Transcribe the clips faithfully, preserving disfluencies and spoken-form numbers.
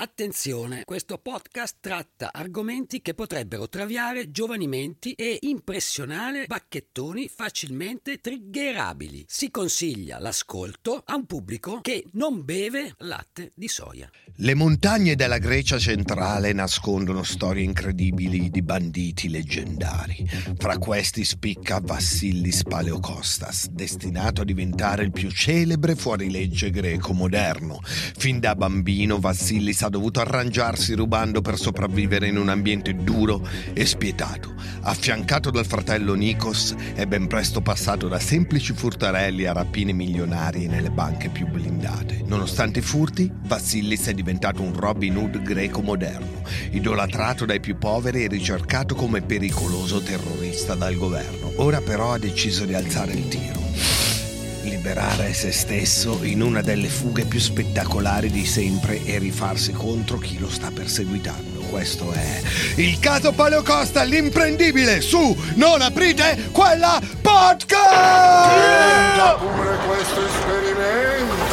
Attenzione, questo podcast tratta argomenti che potrebbero traviare giovani menti e impressionare bacchettoni facilmente triggerabili. Si consiglia l'ascolto a un pubblico che non beve latte di soia. Le montagne della Grecia centrale nascondono storie incredibili di banditi leggendari. Fra questi spicca Vassillis Paleokostas, destinato a diventare il più celebre fuorilegge greco moderno. Fin da bambino Vassillis ha dovuto arrangiarsi rubando per sopravvivere in un ambiente duro e spietato. Affiancato dal fratello Nikos, è ben presto passato da semplici furtarelli a rapine milionarie nelle banche più blindate. Nonostante i furti, Vassillis è diventato un Robin Hood greco moderno, idolatrato dai più poveri e ricercato come pericoloso terrorista dal governo. Ora però ha deciso di alzare il tiro, liberare se stesso in una delle fughe più spettacolari di sempre e rifarsi contro chi lo sta perseguitando. Questo è il caso Paleokosta, l'imprendibile su Non aprite quella podcast! Diventa pure questo esperimento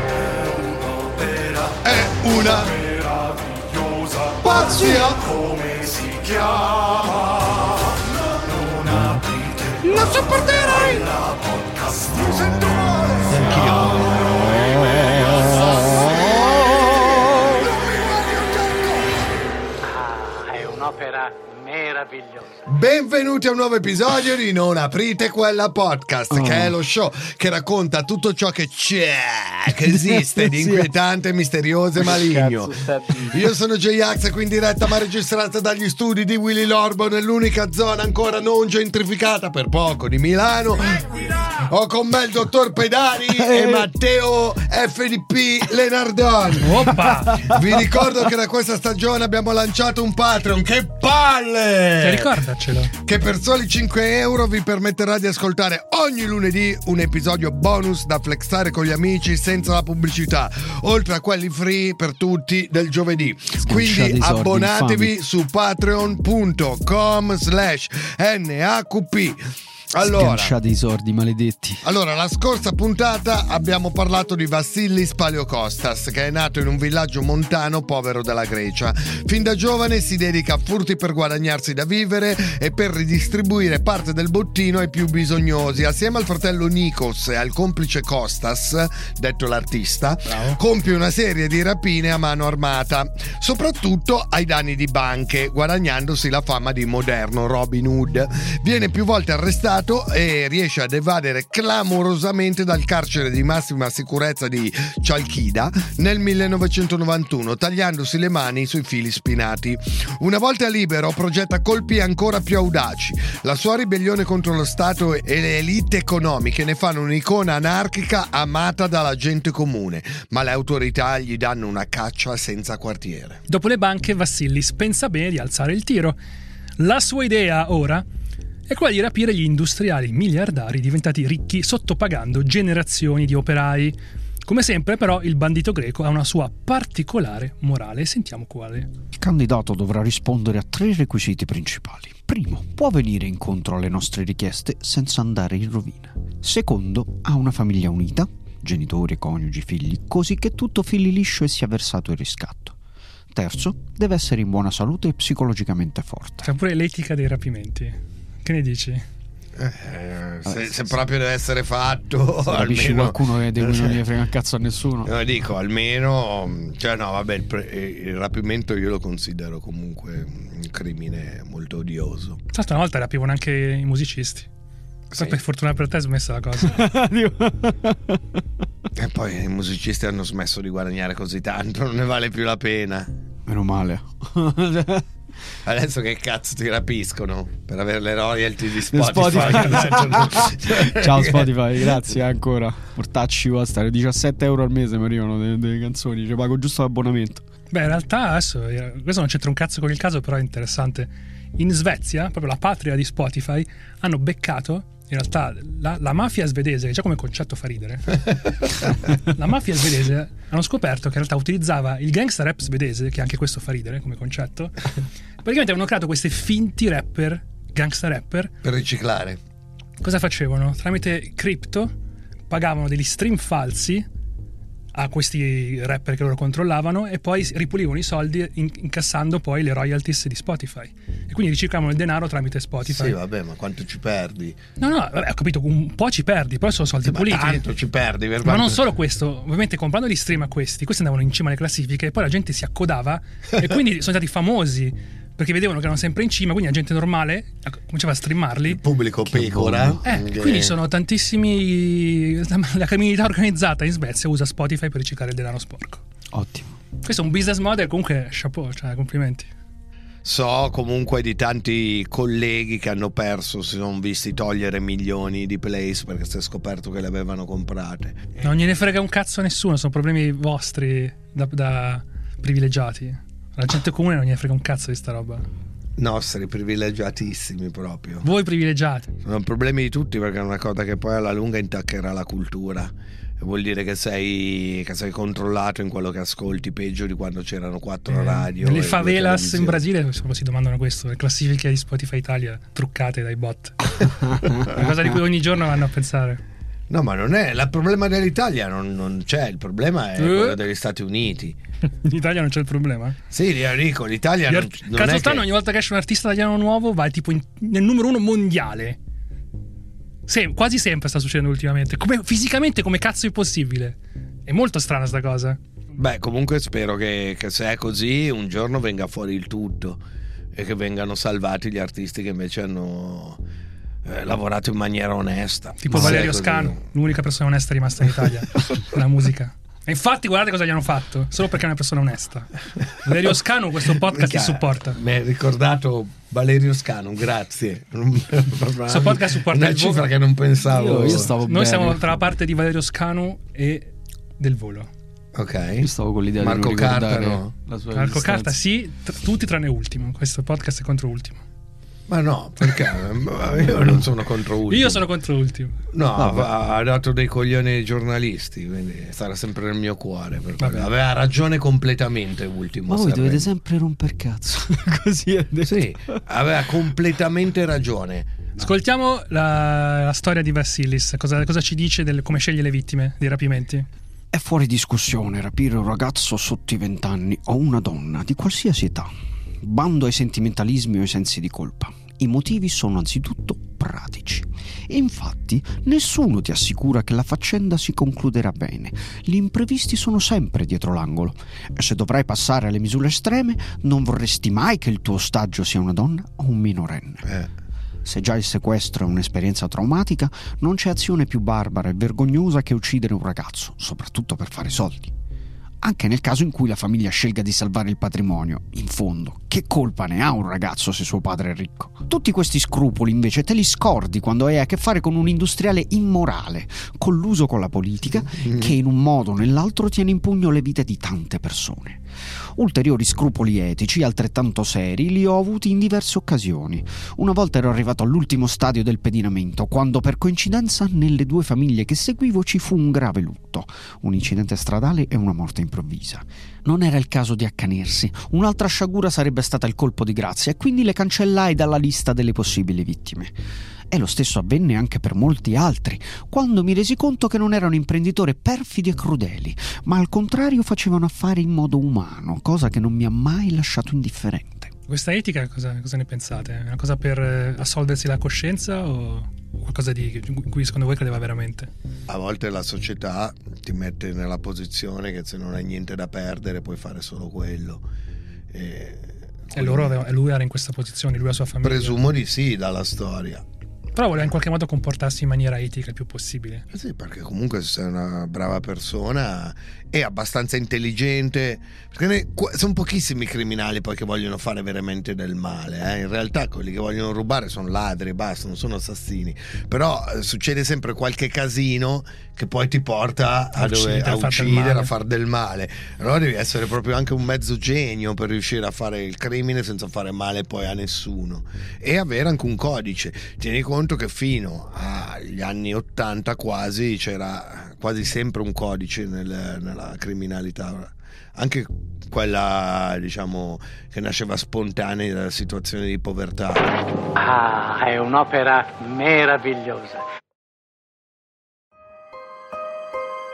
È una meravigliosa pazzia! Come si chiama? Non aprite Non sopporterei! la podcast. Mi sento male. Ah, è un'opera meravigliosa. Benvenuti a un nuovo episodio di Non aprite quella podcast, Oh. che è lo show che racconta tutto ciò che c'è, che esiste di Sì. inquietante, misterioso e maligno. Cazzo sta dicendo? Io sono J-Ax, qui in diretta ma registrata dagli studi di Willy Lorbo nell'unica zona ancora non gentrificata per poco di Milano. Ho con me il dottor Pedani e Matteo F D P Lenardoni. Oppa! Vi ricordo che da questa stagione abbiamo lanciato un Patreon. Che palle! Cioè, ricordacelo. Che per soli cinque euro vi permetterà di ascoltare ogni lunedì un episodio bonus da flexare con gli amici senza la pubblicità, oltre a quelli free per tutti del giovedì. Quindi i soldi, abbonatevi infami. su patreon punto com slash N A Q P. Allora, Sganciate i sordi, maledetti. allora, la scorsa puntata abbiamo parlato di Vassillis Paleokostas, che è nato in un villaggio montano povero della Grecia. Fin da giovane si dedica a furti per guadagnarsi da vivere e per ridistribuire parte del bottino ai più bisognosi. Assieme al fratello Nikos e al complice Kostas, detto l'artista, Bravo. compie una serie di rapine a mano armata, soprattutto ai danni di banche, guadagnandosi la fama di moderno Robin Hood. Viene più volte arrestato e riesce ad evadere clamorosamente dal carcere di massima sicurezza di Chalkida nel millenovecentonovantuno, tagliandosi le mani sui fili spinati. Una volta libero progetta colpi ancora più audaci. La sua ribellione contro lo Stato e le elite economiche ne fanno un'icona anarchica amata dalla gente comune, ma le autorità gli danno una caccia senza quartiere. Dopo le banche, Vassillis pensa bene di alzare il tiro. La sua idea ora è quella di rapire gli industriali miliardari diventati ricchi sottopagando generazioni di operai. Come sempre, però, il bandito greco ha una sua particolare morale. Sentiamo quale. Il candidato dovrà rispondere a tre requisiti principali. Primo, può venire incontro alle nostre richieste senza andare in rovina. Secondo, ha una famiglia unita, genitori, coniugi, figli, così che tutto fili liscio e sia versato il riscatto. Terzo, deve essere in buona salute e psicologicamente forte. C'è pure l'etica dei rapimenti. Che ne dici? Eh, se, Vabbè, se sì, proprio deve essere fatto, Se capisci almeno qualcuno che di cui non gli frega un cazzo a nessuno. No, dico, almeno, cioè no, vabbè, il, pre- il rapimento io lo considero comunque un crimine molto odioso. Tra l'altro una volta rapivano anche i musicisti. Poi Sì. per fortuna per te è smessa la cosa. E poi i musicisti hanno smesso di guadagnare così tanto, non ne vale più la pena. Meno male. Adesso che cazzo ti rapiscono per avere le royalty di Spotify. Spotify. Ciao Spotify, grazie ancora. Portacci vostra, diciassette euro al mese mi arrivano delle, delle canzoni, ci pago giusto l'abbonamento. Beh, in realtà adesso eh, questo non c'entra un cazzo con il caso, però è interessante. In Svezia, proprio la patria di Spotify, hanno beccato in realtà la, la mafia svedese, che già come concetto fa ridere. La mafia svedese hanno scoperto che in realtà utilizzava il gangsta rap svedese, che anche questo fa ridere come concetto. Praticamente avevano creato questi finti rapper, gangsta rapper. Per riciclare. Cosa facevano? Tramite cripto pagavano degli stream falsi a questi rapper che loro controllavano e poi ripulivano i soldi in- incassando poi le royalties di Spotify e quindi riciclavano il denaro tramite Spotify. Sì, vabbè, ma quanto ci perdi? No, no, vabbè, ho capito, un po' ci perdi, però sono soldi Sì, ma puliti. tanto ci perdi, per Ma quanto- non solo questo, ovviamente comprando gli stream a questi, questi andavano in cima alle classifiche e poi la gente si accodava e quindi sono stati famosi perché vedevano che erano sempre in cima, quindi la gente normale cominciava a streamarli. Il pubblico pecora. Eh, che- quindi sono tantissimi. La, la criminalità organizzata in Svezia usa Spotify per riciclare il denaro sporco. Ottimo. Questo è un business model, comunque chapeau, cioè complimenti. So comunque di tanti colleghi che hanno perso, si sono visti togliere milioni di plays perché si è scoperto che le avevano comprate. Non gliene frega un cazzo a nessuno, sono problemi vostri da, da privilegiati. La gente comune non gliene frega un cazzo di sta roba. Nostri privilegiatissimi proprio. Voi privilegiati. Sono problemi di tutti perché è una cosa che poi alla lunga intaccherà la cultura. E vuol dire che sei, che sei controllato in quello che ascolti, peggio di quando c'erano quattro Eh, radio. Nelle e favelas due in televisioni. Brasile si domandano questo, le classifiche di Spotify Italia truccate dai bot. Una cosa di cui ogni giorno vanno a pensare. No, ma non è. Il problema dell'Italia non, non c'è, il problema è Eh? quello degli Stati Uniti. In Italia non c'è il problema. Sì, dico, l'Italia Gli non, art- non Cazzo è stanno, che... ogni volta che esce un artista italiano nuovo vai tipo in- nel numero uno mondiale. Sem- quasi sempre sta succedendo ultimamente. Come, fisicamente come cazzo è possibile? È molto strana sta cosa. Beh, comunque spero che, che se è così un giorno venga fuori il tutto e che vengano salvati gli artisti che invece hanno eh, lavorato in maniera onesta. Tipo Ma se Valerio è così- Scanu, l'unica persona onesta rimasta in Italia nella musica. E infatti guardate cosa gli hanno fatto, solo perché è una persona onesta. Valerio Scanu questo podcast ti supporta. Mi hai ricordato Valerio Scanu, grazie. Questo podcast supporta una il cifra volo. che non pensavo. Io, io stavo Noi bene. siamo tra la parte di Valerio Scanu e del volo. Ok. Io stavo con l'idea Marco di non ricordare Carta, no? la sua Marco esistenza. Carta sì, tr- tutti tranne ultimo. Questo podcast è contro ultimo. Ma no, perché io non sono contro ultimo. Io sono contro ultimo. No, Vabbè. ha dato dei coglioni ai giornalisti, quindi sarà sempre nel mio cuore. Per Vabbè. aveva ragione completamente ultimo. Ma voi Sanremo. dovete sempre romper cazzo. Così è detto. Sì, aveva completamente ragione. Ascoltiamo la, la storia di Vassilis. Cosa, cosa ci dice del come sceglie le vittime dei rapimenti? È fuori discussione rapire un ragazzo sotto i vent'anni o una donna di qualsiasi età. Bando ai sentimentalismi o ai sensi di colpa. I motivi sono anzitutto pratici. E infatti nessuno ti assicura che la faccenda si concluderà bene. Gli imprevisti sono sempre dietro l'angolo. E se dovrai passare alle misure estreme, non vorresti mai che il tuo ostaggio sia una donna o un minorenne. Eh. Se già il sequestro è un'esperienza traumatica, non c'è azione più barbara e vergognosa che uccidere un ragazzo, soprattutto per fare soldi. Anche nel caso in cui la famiglia scelga di salvare il patrimonio, in fondo, che colpa ne ha un ragazzo se suo padre è ricco? Tutti questi scrupoli invece te li scordi quando hai a che fare con un industriale immorale, colluso con la politica, che in un modo o nell'altro tiene in pugno le vite di tante persone. Ulteriori scrupoli etici altrettanto seri li ho avuti in diverse occasioni. Una volta ero arrivato all'ultimo stadio del pedinamento, quando per coincidenza nelle due famiglie che seguivo ci fu un grave lutto, un incidente stradale e una morte improvvisa. Non era il caso di accanirsi, un'altra sciagura sarebbe stata il colpo di grazia e quindi le cancellai dalla lista delle possibili vittime. E lo stesso avvenne anche per molti altri, quando mi resi conto che non erano imprenditori perfidi e crudeli, ma al contrario facevano affari in modo umano, cosa che non mi ha mai lasciato indifferente. Questa etica cosa, cosa ne pensate? È una cosa per eh, assolversi la coscienza o qualcosa di, in cui secondo voi credeva veramente? A volte la società ti mette nella posizione che se non hai niente da perdere puoi fare solo quello. E, E loro aveva, e lui era in questa posizione, lui e la sua famiglia. presumo di sì dalla storia. Però voleva in qualche modo comportarsi in maniera etica il più possibile. Eh Sì, perché comunque se sei una brava persona e abbastanza intelligente, perché ne, qu- sono pochissimi i criminali poi che vogliono fare veramente del male, eh. In realtà quelli che vogliono rubare sono ladri, basta, non sono assassini, però eh, succede sempre qualche casino che poi ti porta a, A dove, uccidere, a a far del uccidere, male. a far del male. Allora devi essere proprio anche un mezzo genio per riuscire a fare il crimine senza fare male poi a nessuno e avere anche un codice. Tieni conto che fino agli anni ottanta quasi c'era quasi sempre un codice nel, nella criminalità, anche quella diciamo che nasceva spontanea dalla situazione di povertà. Ah, è un'opera meravigliosa.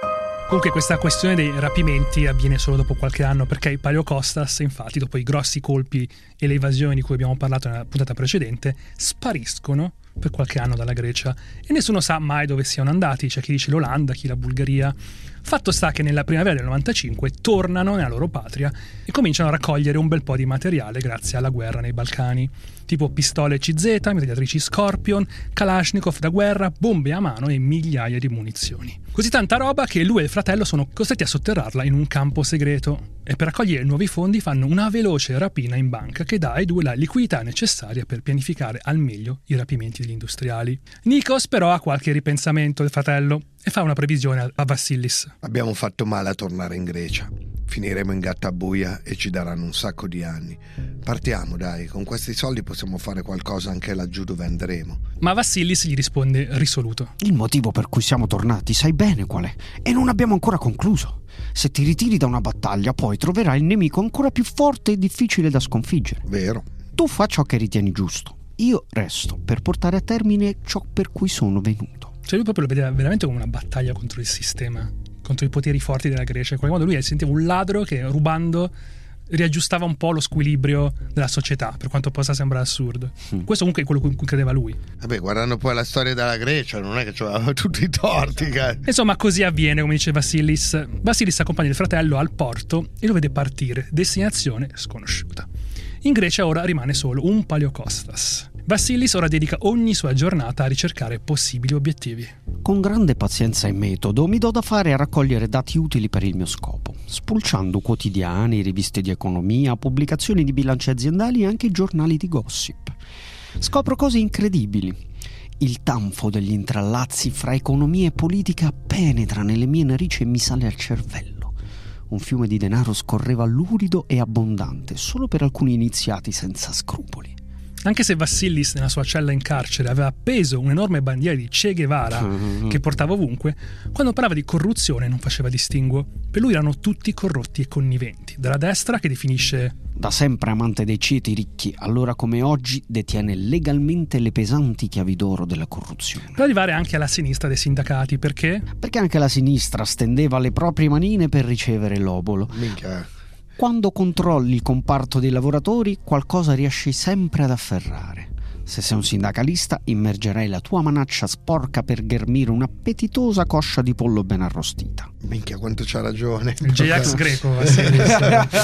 Comunque questa questione dei rapimenti avviene solo dopo qualche anno, perché i Paleokostas, infatti, dopo i grossi colpi e le invasioni di cui abbiamo parlato nella puntata precedente, spariscono per qualche anno dalla Grecia e nessuno sa mai dove siano andati. C'è chi dice l'Olanda, chi la Bulgaria. Fatto sta che nella primavera del novantacinque tornano nella loro patria e cominciano a raccogliere un bel po' di materiale grazie alla guerra nei Balcani, tipo pistole C Z, mitragliatrici Scorpion, Kalashnikov da guerra, bombe a mano e migliaia di munizioni. Così tanta roba che lui e il fratello sono costretti a sotterrarla in un campo segreto e per raccogliere nuovi fondi fanno una veloce rapina in banca che dà ai due la liquidità necessaria per pianificare al meglio i rapimenti degli industriali. Nikos però ha qualche ripensamento del fratello e fa una previsione a Vassilis. Abbiamo fatto male a tornare in Grecia. Finiremo in gattabuia e ci daranno un sacco di anni. Partiamo, dai, con questi soldi possiamo fare qualcosa anche laggiù dove andremo. Ma Vassilis gli risponde risoluto. Il motivo per cui siamo tornati sai bene qual è, e non abbiamo ancora concluso. Se ti ritiri da una battaglia, poi troverai il nemico ancora più forte e difficile da sconfiggere. Vero. Tu fa ciò che ritieni giusto. Io resto per portare a termine ciò per cui sono venuto. Cioè lui proprio lo vedeva veramente come una battaglia contro il sistema, contro i poteri forti della Grecia. In qualche modo lui si sentiva un ladro che rubando riaggiustava un po' lo squilibrio della società, per quanto possa sembrare assurdo. Mm. Questo comunque è quello in cui credeva lui. Vabbè, guardando poi la storia della Grecia, non è che c'aveva tutti i torti. Che... Insomma, così avviene, come dice Vassilis. Vassilis accompagna il fratello al porto e lo vede partire, destinazione sconosciuta. In Grecia ora rimane solo un Paleokostas. Vassilis ora dedica ogni sua giornata a ricercare possibili obiettivi. Con grande pazienza e metodo mi do da fare a raccogliere dati utili per il mio scopo, spulciando quotidiani, riviste di economia, pubblicazioni di bilanci aziendali e anche giornali di gossip. Scopro cose incredibili. Il tanfo degli intrallazzi fra economia e politica penetra nelle mie narici e mi sale al cervello. Un fiume di denaro scorreva lurido e abbondante solo per alcuni iniziati senza scrupoli. Anche se Vassilis nella sua cella in carcere aveva appeso un'enorme bandiera di Che Guevara mm-hmm. che portava ovunque, quando parlava di corruzione non faceva distinguo. Per lui erano tutti corrotti e conniventi, dalla destra che definisce da sempre amante dei ceti ricchi, allora come oggi detiene legalmente le pesanti chiavi d'oro della corruzione. Per arrivare anche alla sinistra dei sindacati, perché? Perché anche la sinistra stendeva le proprie manine per ricevere l'obolo. Minchia. Quando controlli il comparto dei lavoratori, qualcosa riesci sempre ad afferrare. Se sei un sindacalista, immergerai la tua manaccia sporca per ghermire un'appetitosa coscia di pollo ben arrostita. Minchia, quanto c'ha ragione. Il J-Ax greco, Vassilis.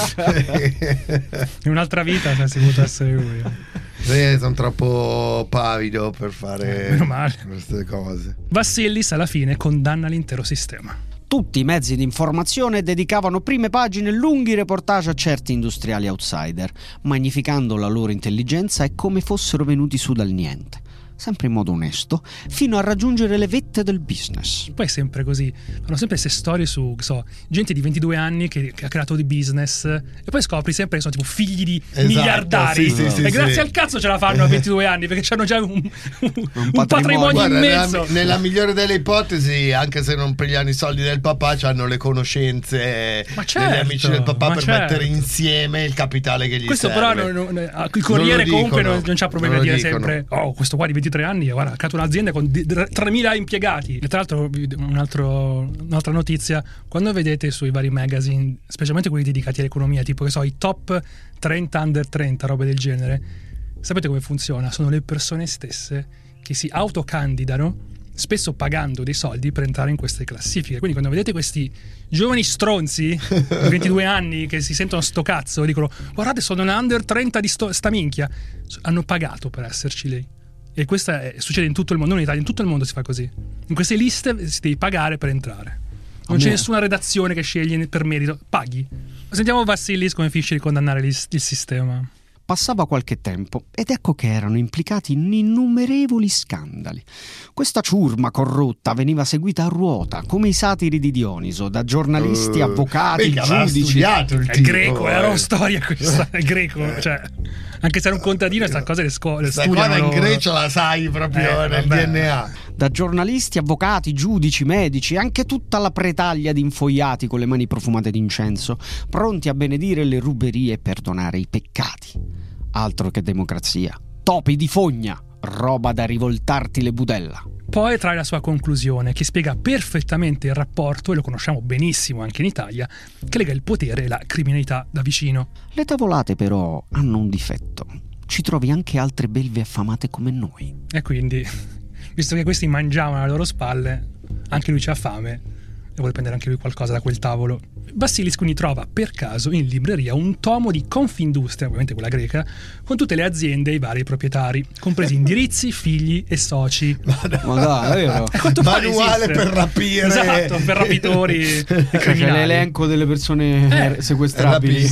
In un'altra vita si è potuto essere lui. Sì, sono troppo pavido per fare Meno male. queste cose. Vassilis alla fine condanna l'intero sistema. Tutti i mezzi di informazione dedicavano prime pagine e lunghi reportage a certi industriali outsider, magnificando la loro intelligenza e come fossero venuti su dal niente, sempre in modo onesto, fino a raggiungere le vette del business. Poi è sempre così, fanno sempre queste storie su, so, gente di ventidue anni che, che ha creato di business e poi scopri sempre che sono tipo figli di esatto, miliardari sì, sì, sì, e grazie sì. al cazzo ce la fanno a ventidue anni perché hanno già un, un, un patrimonio, patrimonio Guarda, immenso. Nella, nella migliore delle ipotesi, anche se non pigliano i soldi del papà, hanno le conoscenze ma certo, degli amici del papà per certo. mettere insieme il capitale che gli questo serve. Però non, non, il Corriere non comunque dicono, non, non c'ha problemi a dire dicono. sempre oh questo qua di ventitré anni guarda ha creato un'azienda con tremila impiegati. E tra l'altro un altro, un'altra notizia, quando vedete sui vari magazine, specialmente quelli dedicati all'economia, tipo che so i top trenta under trenta, robe del genere, sapete come funziona? Sono le persone stesse che si autocandidano, spesso pagando dei soldi per entrare in queste classifiche. Quindi quando vedete questi giovani stronzi di ventidue anni che si sentono sto cazzo e dicono guardate sono una under trenta di sto, sta minchia, hanno pagato per esserci lì. E questo è, succede in tutto il mondo, non in Italia, in tutto il mondo si fa così. In queste liste si devi pagare per entrare. Non c'è nessuna redazione che sceglie per merito, paghi. Sentiamo Vassilis come finisce di condannare il, il sistema. Passava qualche tempo ed ecco che erano implicati in innumerevoli scandali. Questa ciurma corrotta veniva seguita a ruota, come i satiri di Dioniso, da giornalisti, uh, avvocati, mica giudici. Il è tipo, greco, eh. era una storia questa, è greco, cioè anche se era un contadino, questa cosa le scuole studiano. in Grecia la sai proprio eh, nel vabbè. D N A. Da giornalisti, avvocati, giudici, medici, anche tutta la pretaglia di infoiati con le mani profumate d'incenso, pronti a benedire le ruberie e perdonare i peccati. Altro che democrazia. Topi di fogna, roba da rivoltarti le budella. Poi trae la sua conclusione, che spiega perfettamente il rapporto, e lo conosciamo benissimo anche in Italia, che lega il potere e la criminalità da vicino. Le tavolate però hanno un difetto. Ci trovi anche altre belve affamate come noi. E quindi, visto che questi mangiavano alle loro spalle, anche lui c'ha fame e vuole prendere anche lui qualcosa da quel tavolo. Vasilis quindi trova per caso in libreria un tomo di Confindustria, ovviamente quella greca, con tutte le aziende e i vari proprietari, compresi indirizzi, figli e soci. Ma dai, vero? Manuale per rapire. Esatto, per rapitori e C'è criminali. l'elenco delle persone Eh, sequestrabili.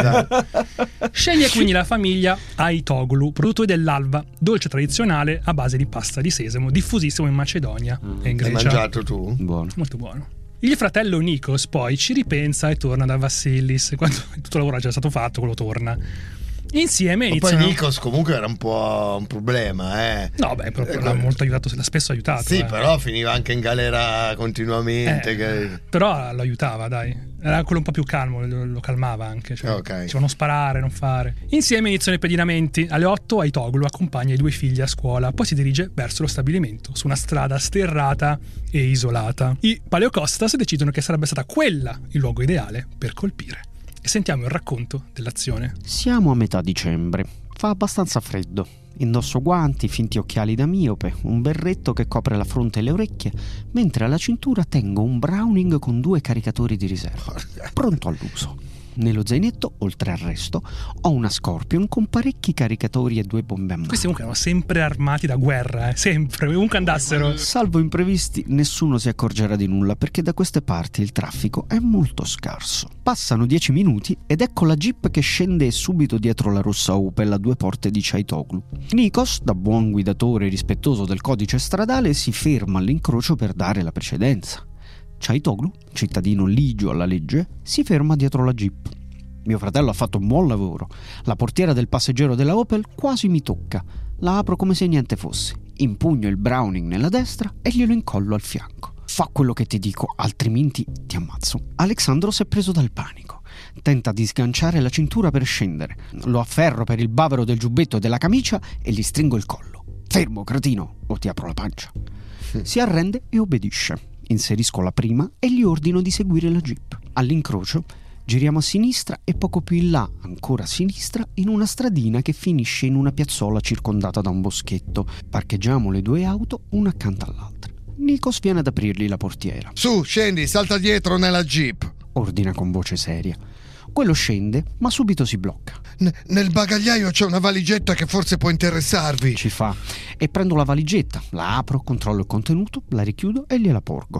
Sceglie quindi la famiglia Aitoglu, produttori dell'alva, dolce tradizionale a base di pasta di sesamo, diffusissimo in Macedonia e in Hai Grecia. mangiato tu? Buono. Molto buono. Il fratello Nikos poi ci ripensa e torna da Vasilis. Quando tutto il lavoro è già stato fatto, quello torna. Insieme Ma poi iniziano... Nikos comunque era un po' un problema, eh. No, beh, proprio Eh, l'ha molto aiutato, l'ha spesso aiutato. Sì, eh. però finiva anche in galera continuamente. Eh, che... Però lo aiutava, dai. Era quello un po' più calmo, lo, lo calmava anche. Cioè, Ok. diceva non sparare, non fare. Insieme iniziano i pedinamenti. Alle otto Aitoglu accompagna i due figli a scuola, poi si dirige verso lo stabilimento, su una strada sterrata e isolata. I Paleokostas decidono che sarebbe stata quella il luogo ideale per colpire. E sentiamo il racconto dell'azione. Siamo a metà dicembre. Fa abbastanza freddo. Indosso guanti, finti occhiali da miope, un berretto che copre la fronte e le orecchie, mentre alla cintura tengo un Browning con due caricatori di riserva, pronto all'uso. Nello zainetto, oltre al resto, ho una Scorpion con parecchi caricatori e due bombe a mano. Questi comunque erano sempre armati da guerra, eh? Sempre, ovunque andassero. Salvo imprevisti, nessuno si accorgerà di nulla perché da queste parti il traffico è molto scarso. Passano dieci minuti ed ecco la Jeep che scende subito dietro la rossa Opel a due porte di Aitoglu. Nikos, da buon guidatore rispettoso del codice stradale, si ferma all'incrocio per dare la precedenza. Aitoglu, cittadino ligio alla legge, si ferma dietro la Jeep. Mio fratello ha fatto un buon lavoro. La portiera del passeggero della Opel quasi mi tocca. La apro come se niente fosse. Impugno il Browning nella destra e glielo incollo al fianco. Fa quello che ti dico, altrimenti ti ammazzo. Alexandro si è preso dal panico. Tenta di sganciare la cintura per scendere. Lo afferro per il bavero del giubbetto e della camicia e gli stringo il collo. Fermo, cretino, o ti apro la pancia. Si arrende e obbedisce. Inserisco la prima e gli ordino di seguire la Jeep. All'incrocio giriamo a sinistra e poco più in là, ancora a sinistra, in una stradina che finisce in una piazzola circondata da un boschetto. Parcheggiamo le due auto una accanto all'altra. Nikos viene ad aprirgli la portiera. Su, scendi, salta dietro nella Jeep. Ordina con voce seria. Quello scende, ma subito si blocca. N- nel bagagliaio c'è una valigetta che forse può interessarvi. Ci fa. E prendo la valigetta, la apro, controllo il contenuto, la richiudo e gliela porgo.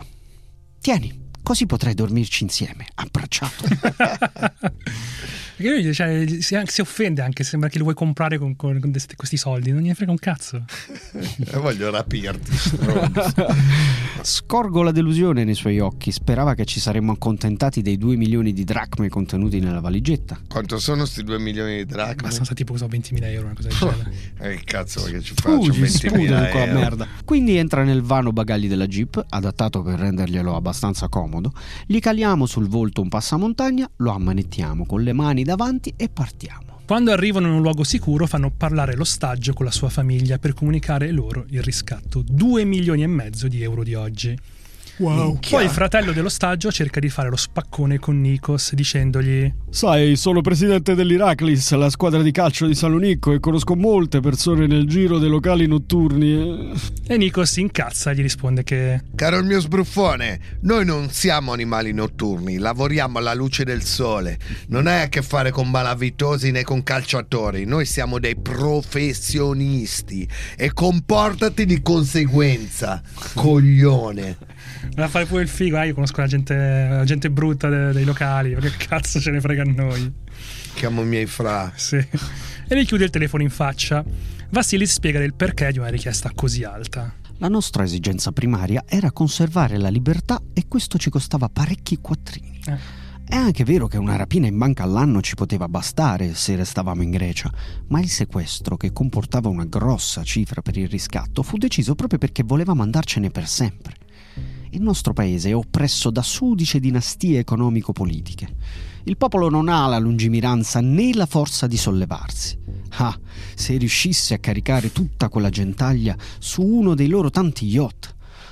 Tieni, così potrei dormirci insieme, abbracciato. Perché lui cioè, si, si offende anche, sembra che lo vuoi comprare con, con, con desti- questi soldi, non gliene frega un cazzo. E voglio rapirti. Scorgo la delusione nei suoi occhi, sperava che ci saremmo accontentati dei due milioni di dracme contenuti nella valigetta. Quanto sono sti due milioni di Ma dracme? sono stati tipo so, ventimila euro, una cosa del genere. Eh, cazzo, che ci faccio? Spugi, sputa di ventimila quella euro. merda. Quindi entra nel vano bagagli della Jeep, adattato per renderglielo abbastanza comodo, gli caliamo sul volto un passamontagna, lo ammanettiamo con le mani davanti e partiamo. Quando arrivano in un luogo sicuro fanno parlare l'ostaggio con la sua famiglia per comunicare loro il riscatto. Due milioni e mezzo di euro di oggi. Wow. Poi il fratello dell'ostaggio cerca di fare lo spaccone con Nikos dicendogli: Sai, sono presidente dell'Iraklis, la squadra di calcio di Salonicco, e conosco molte persone nel giro dei locali notturni. E Nikos si incazza e gli risponde che Caro il mio sbruffone, noi non siamo animali notturni, lavoriamo alla luce del sole. Non hai a che fare con malavitosi né con calciatori, noi siamo dei professionisti e comportati di conseguenza, coglione. va a fare pure il figo, ah, io conosco la gente, la gente brutta de- dei locali, ma che cazzo ce ne frega a noi. Chiamo i miei fra. Sì. E gli chiude il telefono in faccia. Vasilis spiega il perché di una richiesta così alta. La nostra esigenza primaria era conservare la libertà e questo ci costava parecchi quattrini. Eh. È anche vero che una rapina in banca all'anno ci poteva bastare se restavamo in Grecia, ma il sequestro, che comportava una grossa cifra per il riscatto, fu deciso proprio perché volevamo andarcene per sempre. Il nostro paese è oppresso da sudice dinastie economico-politiche. Il popolo non ha la lungimiranza né la forza di sollevarsi. Ah, se riuscisse a caricare tutta quella gentaglia su uno dei loro tanti yacht,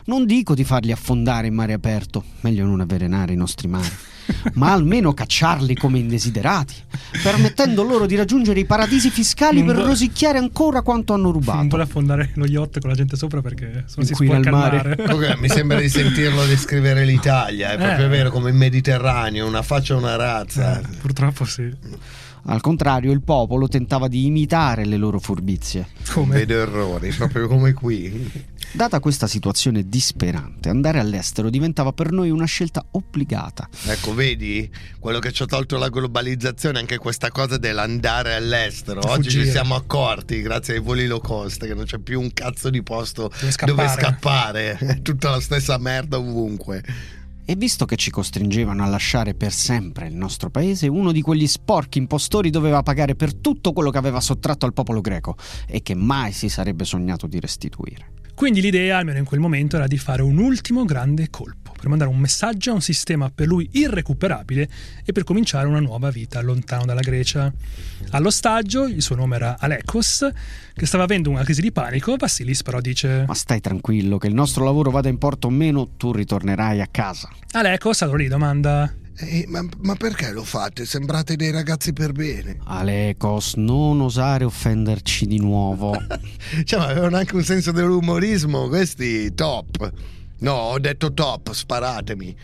Non dico di farli affondare in mare aperto, meglio non avvelenare i nostri mari, ma almeno cacciarli come indesiderati, permettendo loro di raggiungere i paradisi fiscali Non per vuole- rosicchiare ancora quanto hanno Non rubato. vuole affondare lo yacht con la gente sopra perché se non si Inquina sporca il il mare. mare. Comunque, mi sembra di sentirlo descrivere l'Italia, è proprio Eh. vero, come il Mediterraneo, una faccia e una razza. Eh, purtroppo sì. Al contrario, il popolo tentava di imitare le loro furbizie. Come? Vedo errori, proprio come qui. Data questa situazione disperante, andare all'estero diventava per noi una scelta obbligata. Ecco, vedi? Quello che ci ha tolto la globalizzazione, anche questa cosa dell'andare all'estero. Oggi Fuggire. ci siamo accorti, grazie ai voli low cost, che non c'è più un cazzo di posto Dove scappare. dove scappare. È tutta la stessa merda ovunque. E visto che ci costringevano a lasciare per sempre il nostro paese, uno di quegli sporchi impostori doveva pagare per tutto quello che aveva sottratto al popolo greco e che mai si sarebbe sognato di restituire. Quindi l'idea, almeno in quel momento, era di fare un ultimo grande colpo, per mandare un messaggio a un sistema per lui irrecuperabile e per cominciare una nuova vita lontano dalla Grecia. All'ostaggio, il suo nome era Alekos, che stava avendo una crisi di panico. Vassilis però dice: Ma stai tranquillo, che il nostro lavoro vada in porto o meno, tu ritornerai a casa. Alekos allora gli domanda: Eh, ma, ma perché lo fate? Sembrate dei ragazzi per bene. Alekos, non osare offenderci di nuovo. Cioè, ma avevano anche un senso dell'umorismo, questi top. No, ho detto top, sparatemi.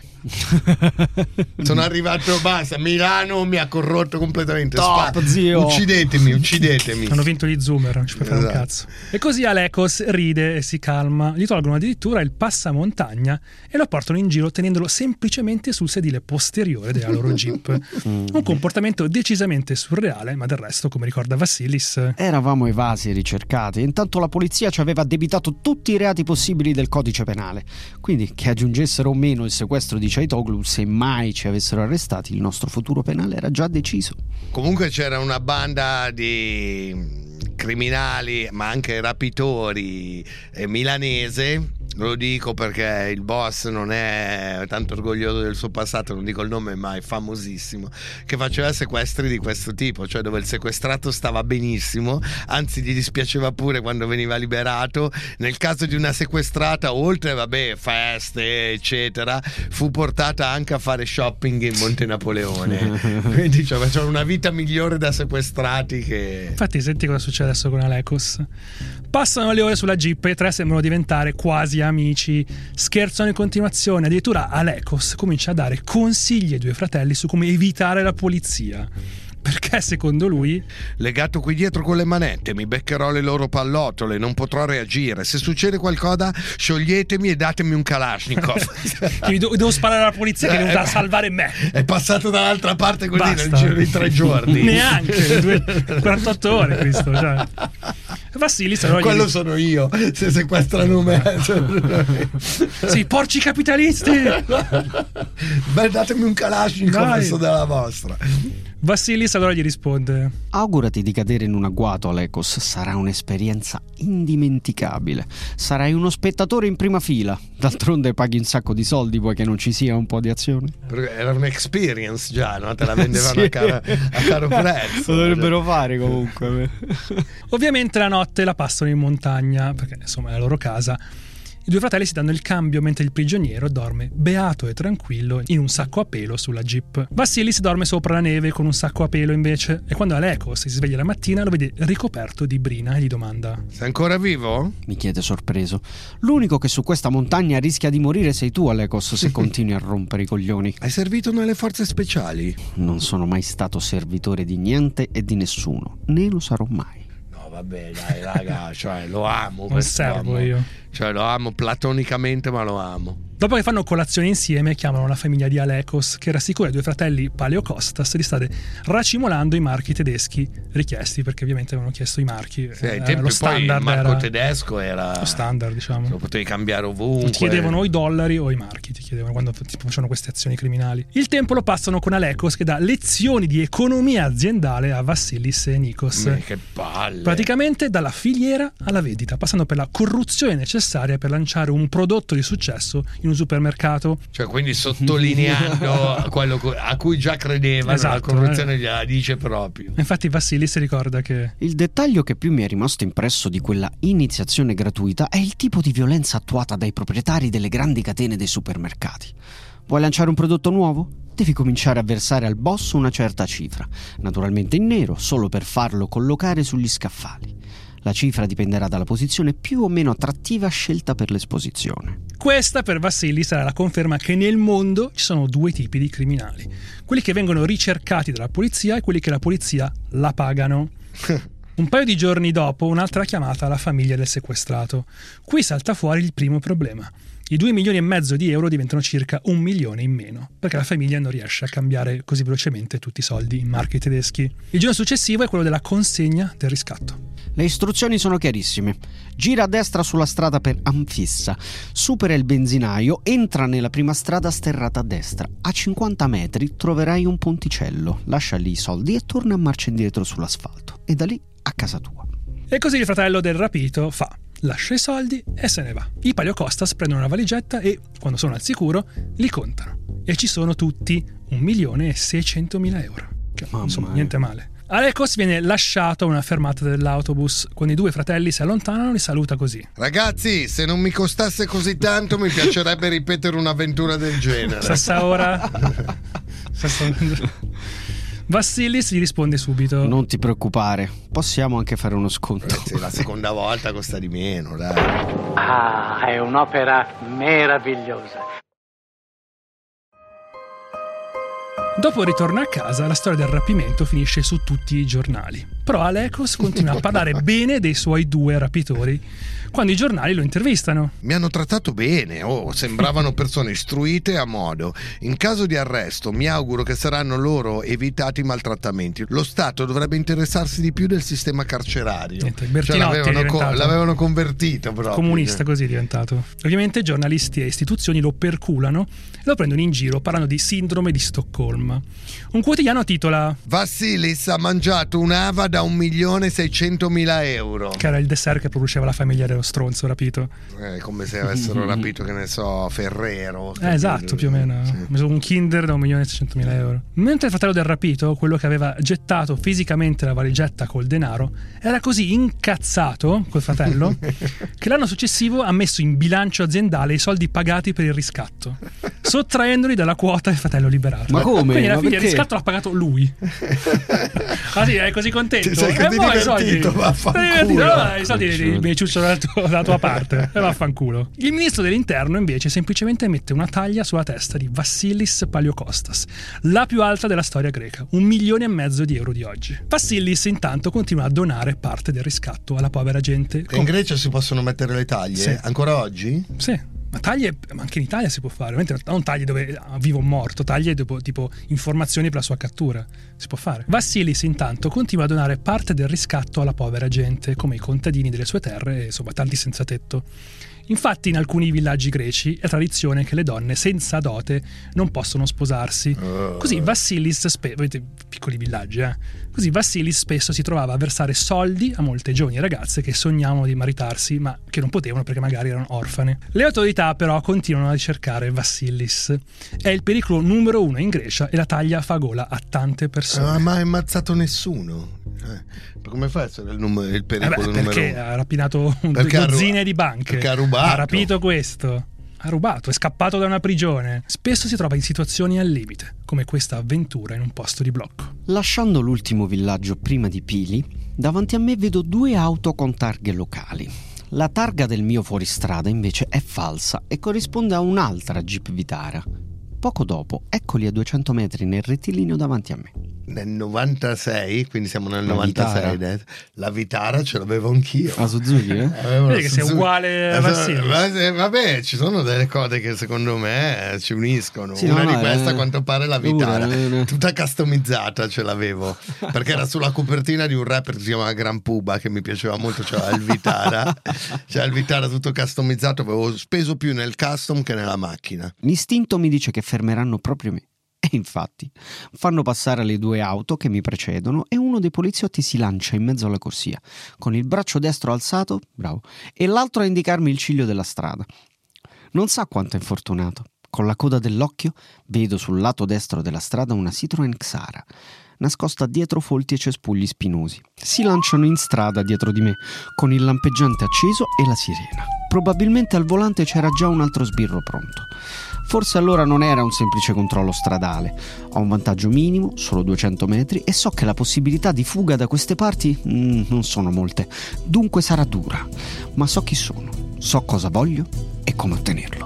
Sono arrivato, basta, Milano mi ha corrotto completamente. Top, Spa- zio. Uccidetemi, uccidetemi. hanno vinto gli Zoomer, non ci puoi fare un Esatto. cazzo. E così Alekos ride e si calma, gli tolgono addirittura il passamontagna e lo portano in giro tenendolo semplicemente sul sedile posteriore della loro Jeep. Un comportamento decisamente surreale, ma del resto, come ricorda Vassilis, Eravamo evasi e ricercati, e intanto la polizia ci aveva addebitato tutti i reati possibili del codice penale. Quindi, che aggiungessero o meno il sequestro di Chaitoglu, se mai ci avessero arrestati, il nostro futuro penale era già deciso. Comunque c'era una banda di criminali, ma anche rapitori eh, milanese. Lo dico perché il boss non è tanto orgoglioso del suo passato, non dico il nome, ma è famosissimo, che faceva sequestri di questo tipo, cioè dove il sequestrato stava benissimo, anzi gli dispiaceva pure quando veniva liberato. Nel caso di una sequestrata, oltre vabbè feste eccetera, fu portata anche a fare shopping in Monte Napoleone. Quindi cioè, facevano una vita migliore da sequestrati che... infatti senti cosa succede adesso con Alekos. Passano le ore sulla Jeep e i tre sembrano diventare quasi amici, scherzano in continuazione, addirittura Alekos comincia a dare consigli ai due fratelli su come evitare la polizia, perché secondo lui Legato qui dietro con le manette, mi beccherò le loro pallottole, non potrò reagire. Se succede qualcosa, scioglietemi e datemi un Kalashnikov. che devo, devo sparare alla polizia che è venuta a salvare me. È passato dall'altra parte così Basta. nel giro di tre giorni. Neanche due, quarantotto ore questo, cioè. Vassilis allora gli Quello dice, sono io, se sequestrano me. sì, porci capitalisti. Beh, datemi un Kalashnikov Dai. adesso della vostra. Vassilis allora gli risponde: Augurati di cadere in un agguato, Alekos, sarà un'esperienza indimenticabile. Sarai uno spettatore in prima fila. D'altronde paghi un sacco di soldi, vuoi che non ci sia un po' di azione? Perché era un'experience già, no? Te la vendevano Sì. a, caro, a caro prezzo. Lo dovrebbero fare comunque. ovviamente la notte la passano in montagna, perché insomma è la loro casa. I due fratelli si danno il cambio mentre il prigioniero dorme beato e tranquillo in un sacco a pelo sulla Jeep. Vassilis dorme sopra la neve con un sacco a pelo invece, e quando Alekos si sveglia la mattina lo vede ricoperto di brina e gli domanda: Sei ancora vivo? Mi chiede sorpreso. L'unico che su questa montagna rischia di morire sei tu, Alekos, se continui a rompere i coglioni. Hai servito nelle forze speciali? Non sono mai stato servitore di niente e di nessuno, né lo sarò mai. No, vabbè, dai, raga, cioè, lo amo. non quest'uomo. servo io. Cioè, lo amo platonicamente, ma lo amo. Dopo che fanno colazione insieme, chiamano la famiglia di Alekos, che rassicura i due fratelli Paleokostas di stare racimolando i marchi tedeschi richiesti, perché ovviamente avevano chiesto i marchi. Sì, ai Eh, tempi lo poi il standard marco era tedesco era... lo standard, diciamo. Lo potevi cambiare ovunque. Ti chiedevano o i dollari o i marchi, ti chiedevano quando tipo, facevano queste azioni criminali. Il tempo lo passano con Alekos, che dà lezioni di economia aziendale a Vassilis e Nikos. Mm, che palle. Praticamente dalla filiera alla vendita, passando per la corruzione necessaria per lanciare un prodotto di successo in in un supermercato. Cioè, quindi sottolineando quello a cui già credeva, esatto, la corruzione gliela dice proprio. Infatti Vassilis ricorda che il dettaglio che più mi è rimasto impresso di quella iniziazione gratuita è il tipo di violenza attuata dai proprietari delle grandi catene dei supermercati. Vuoi lanciare un prodotto nuovo? Devi cominciare a versare al boss una certa cifra, naturalmente in nero, solo per farlo collocare sugli scaffali. La cifra dipenderà dalla posizione più o meno attrattiva scelta per l'esposizione. Questa per Vassilis sarà la conferma che nel mondo ci sono due tipi di criminali: quelli che vengono ricercati dalla polizia e quelli che la polizia la pagano. Un paio di giorni dopo, un'altra chiamata alla famiglia del sequestrato. Qui salta fuori il primo problema. I due milioni e mezzo di euro diventano circa un milione in meno, perché la famiglia non riesce a cambiare così velocemente tutti i soldi in marchi tedeschi. Il giorno successivo è quello della consegna del riscatto. Le istruzioni sono chiarissime. Gira a destra sulla strada per Anfissa, supera il benzinaio, entra nella prima strada sterrata a destra. A cinquanta metri troverai un ponticello, lascia lì i soldi e torna a marcia indietro sull'asfalto. E da lì a casa tua. E così il fratello del rapito fa: lascia i soldi e se ne va. I Paleocostas prendono una valigetta e, quando sono al sicuro, li contano. E ci sono tutti un milione e seicentomila euro. Che, insomma, mia. niente male. Alecos viene lasciato a una fermata dell'autobus. Quando i due fratelli si allontanano, li saluta così: ragazzi, se non mi costasse così tanto mi piacerebbe ripetere un'avventura del genere. Stessa ora. Vassilis gli risponde subito: non ti preoccupare, possiamo anche fare uno sconto. Ragazzi, la seconda volta costa di meno, dai. Ah, è un'opera meravigliosa. Dopo ritorno a casa, la storia del rapimento finisce su tutti i giornali. Però Alecos continua a parlare bene dei suoi due rapitori quando i giornali lo intervistano. Mi hanno trattato bene, oh, sembravano persone istruite a modo. In caso di arresto mi auguro che saranno loro evitati maltrattamenti. Lo Stato dovrebbe interessarsi di più del sistema carcerario. Niente, cioè, Bertinotti l'avevano, è diventato co- l'avevano convertito proprio. Comunista, così è diventato. Ovviamente giornalisti e istituzioni lo perculano e lo prendono in giro parlando di sindrome di Stoccolma. Un quotidiano titola: Vassilis ha mangiato un'ava da un milione e seicentomila euro. Che era il dessert che produceva la famiglia dello stronzo rapito. È come se avessero rapito, che ne so, Ferrero. Eh, esatto, più o meno. Sì. Un Kinder da un milione e seicentomila euro. Mentre il fratello del rapito, quello che aveva gettato fisicamente la valigetta col denaro, era così incazzato col fratello che l'anno successivo ha messo in bilancio aziendale i soldi pagati per il riscatto, sottraendoli dalla quota del fratello liberato. Ma come? Quindi alla Ma fine perché? il riscatto l'ha pagato lui. Ah sì, è così contento. Ti sei E poi i soldi, divertito, vaffanculo. Sei divertito, allora i soldi li- mi ciuccio dalla tua, dalla tua parte. E vaffanculo. Il ministro dell'interno invece semplicemente mette una taglia sulla testa di Vassilis Paleokostas, la più alta della storia greca, un milione e mezzo di euro di oggi. Vassilis intanto continua a donare parte del riscatto alla povera gente. E in Grecia si possono mettere le taglie? Sì. Ancora oggi? Sì. Ma taglie, ma anche in Italia si può fare, ovviamente non taglie dove vivo o morto, taglie tipo, tipo informazioni per la sua cattura, si può fare. Vassilis intanto continua a donare parte del riscatto alla povera gente, come i contadini delle sue terre e insomma tanti senza tetto. Infatti in alcuni villaggi greci è tradizione che le donne senza dote non possono sposarsi. Così Vassilis, spe- vedete, piccoli villaggi, eh? Così Vassilis spesso si trovava a versare soldi a molte giovani ragazze che sognavano di maritarsi ma che non potevano perché magari erano orfane. Le autorità però continuano a ricercare Vassilis. È il pericolo numero uno in Grecia e la taglia fa gola a tante persone. Non ha mai ammazzato nessuno. Eh, come fa a essere il, num- il pericolo Eh beh, numero perché uno? ha rapinato Perché ha ru- dozzine di banche, perché ha rubato. ha rapito questo, ha rubato, è scappato da una prigione. Spesso si trova in situazioni al limite, come questa avventura in un posto di blocco. Lasciando l'ultimo villaggio prima di Pili, davanti a me vedo due auto con targhe locali. La targa del mio fuoristrada invece è falsa e corrisponde a un'altra Jeep Vitara. Poco dopo, eccoli a duecento metri nel rettilineo davanti a me. Nel novantasei, quindi siamo nel La novantasei, Vitara. eh, la Vitara ce l'avevo anch'io. A Suzuki, eh? Avevo la Vedi che sei Suzuki. uguale a Eh, Vassilis. ma se- Vabbè, ci sono delle cose che secondo me ci uniscono. Sì, Una no, di no, queste eh, a quanto pare la Vitara, pure, eh, eh. tutta customizzata ce l'avevo, perché era sulla copertina di un rapper che si chiamava Gran Puba, che mi piaceva molto, c'era il Vitara. C'era il Vitara tutto customizzato, avevo speso più nel custom che nella macchina. L'istinto mi dice che fermeranno proprio me. E infatti fanno passare le due auto che mi precedono e uno dei poliziotti si lancia in mezzo alla corsia con il braccio destro alzato, bravo, e l'altro a indicarmi il ciglio della strada. Non sa quanto è infortunato. Con la coda dell'occhio vedo sul lato destro della strada una Citroen Xara, nascosta dietro folti e cespugli spinosi. Si lanciano in strada dietro di me, con il lampeggiante acceso e la sirena. Probabilmente al volante c'era già un altro sbirro pronto. Forse allora non era un semplice controllo stradale. Ho un vantaggio minimo, solo duecento metri, e so che la possibilità di fuga da queste parti mm, non sono molte. Dunque sarà dura. Ma so chi sono, so cosa voglio e come ottenerlo.